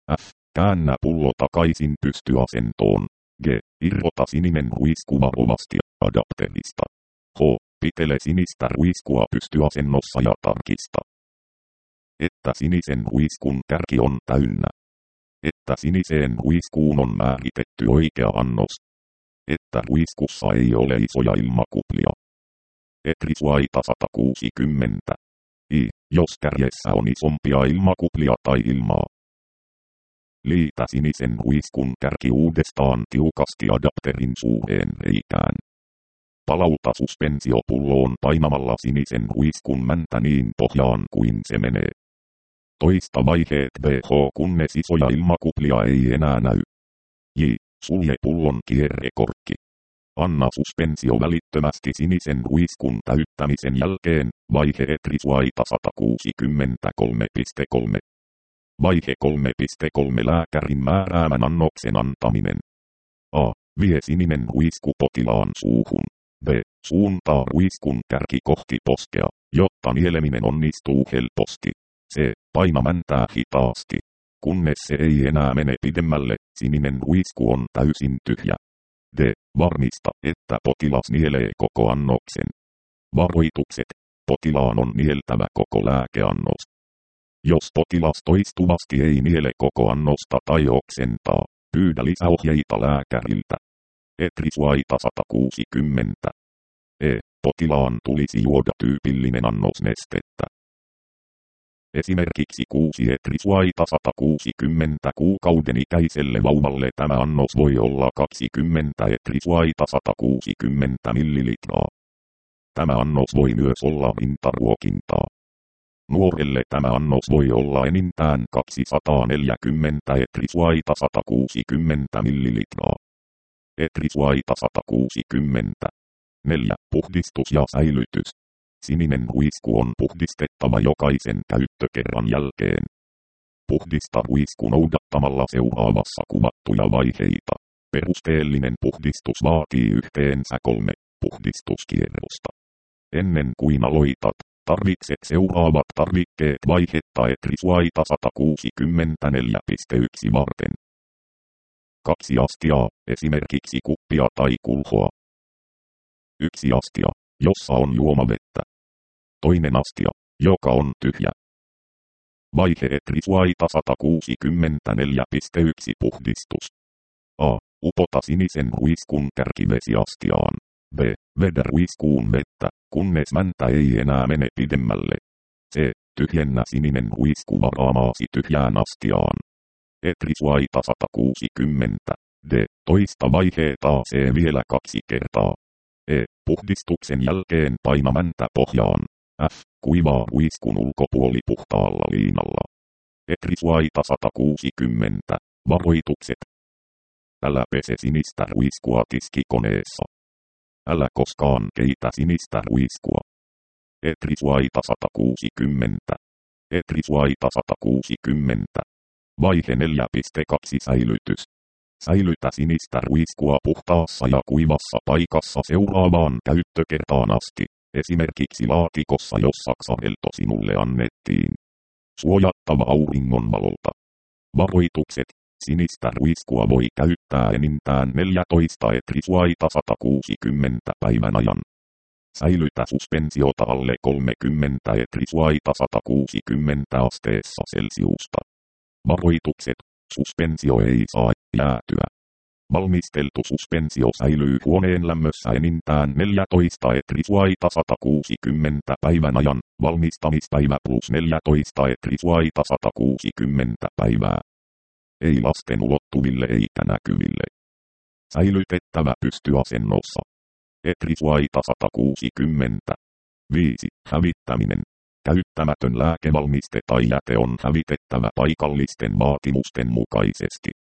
F. Käännä pullo takaisin pystyasentoon. G. Irrota sininen ruisku varovasti adapterista. H. Pitele sinistä ruiskua pystyasennossa ja tarkista, että sinisen ruiskun kärki on täynnä. Että siniseen ruiskuun on määritetty oikea annos. Että ruiskussa ei ole isoja ilmakuplia. Etrisuaita 160. Jos kärjessä on isompia ilmakuplia tai ilmaa. Liitä sinisen ruiskun kärki uudestaan tiukasti adapterin suureen reikään. Palauta suspensiopulloon painamalla sinisen ruiskun mäntä niin pohjaan kuin se menee. Toista vaiheet VH kunnes isoja ilmakuplia ei enää näy. J. Sulje pullon kierrekorkki. Anna suspensio välittömästi sinisen ruiskun täyttämisen jälkeen, vaihe etrisuaita 163.3. Vaihe 3.3 lääkärin määräämän annoksen antaminen. A. Vie sininen ruisku potilaan suuhun. B. Suuntaa ruiskun kärki kohti poskea, jotta nieleminen onnistuu helposti. C. Paina mäntää hitaasti. Kunnes se ei enää mene pidemmälle, sininen ruisku on täysin tyhjä. D. Varmista, että potilas nielee koko annoksen. Varoitukset. Potilaan on nieltävä koko lääkeannos. Jos potilas toistuvasti ei niele koko annosta tai oksentaa, pyydä lisäohjeita lääkäriltä. Etrisuaita 160. Potilaan tulisi juoda tyypillinen annos nestettä. Esimerkiksi 6 etrisuaita 160 kuukauden ikäiselle vauvalle tämä annos voi olla 20 etrisuaita 160 millilitraa. Tämä annos voi myös olla rintaruokintaa. Nuorelle tämä annos voi olla enintään 240 etrisuaita 160 millilitraa. Etrisuaita 160. 4. Puhdistus ja säilytys. Sininen ruisku on puhdistettava jokaisen käyttökerran jälkeen. Puhdista ruisku noudattamalla seuraavassa kuvattuja vaiheita. Perusteellinen puhdistus vaatii yhteensä 3 puhdistuskierrosta. Ennen kuin aloitat, tarvitset seuraavat tarvikkeet vaihetta etrisuaita 164.1 varten. 2 astiaa, esimerkiksi kuppia tai kulhoa. 1 astia, jossa on juomavettä. Toinen astia, joka on tyhjä. Vaihe etrisuaita 164.1 puhdistus. A. Upota sinisen ruiskun kärkivesiastiaan. B. Vedä ruiskuun vettä, kunnes mäntä ei enää mene pidemmälle. C. Tyhjennä sininen ruisku varaamaasi tyhjään astiaan. Etrisuaita 160. D. Toista vaiheeta C vielä 2 kertaa. Puhdistuksen jälkeen paina mäntä pohjaan. F. Kuivaa ruiskun ulkopuoli puhtaalla liinalla. Etrisuaita 160. Varoitukset. Älä pese sinistä ruiskua tiskikoneessa. Älä koskaan keitä sinistä ruiskua. Etrisuaita 160. Etrisuaita 160. Vaihe 4.2 säilytys. Säilytä sinistä ruiskua puhtaassa ja kuivassa paikassa seuraavaan käyttökertaan asti, esimerkiksi laatikossa, jossa Xarelto sinulle annettiin. Suojattava auringonvalolta. Varoitukset. Sinistä ruiskua voi käyttää enintään 14 etrisuaita 160 päivän ajan. Säilytä suspensiota alle 30 etrisuaita 160 asteessa Celsiusta. Varoitukset. Suspensio ei saa jäätyä. Valmisteltu suspensio säilyy huoneen lämmössä enintään 14 etrisuaita 160 päivän ajan, valmistamispäivä plus 14 etrisuaita 160 päivää. Ei lasten ulottuville eikä näkyville. Säilytettävä pystyasennossa. Etrisuaita 160. 5. Hävittäminen. Käyttämätön lääkevalmiste tai jäte on hävitettävä paikallisten vaatimusten mukaisesti.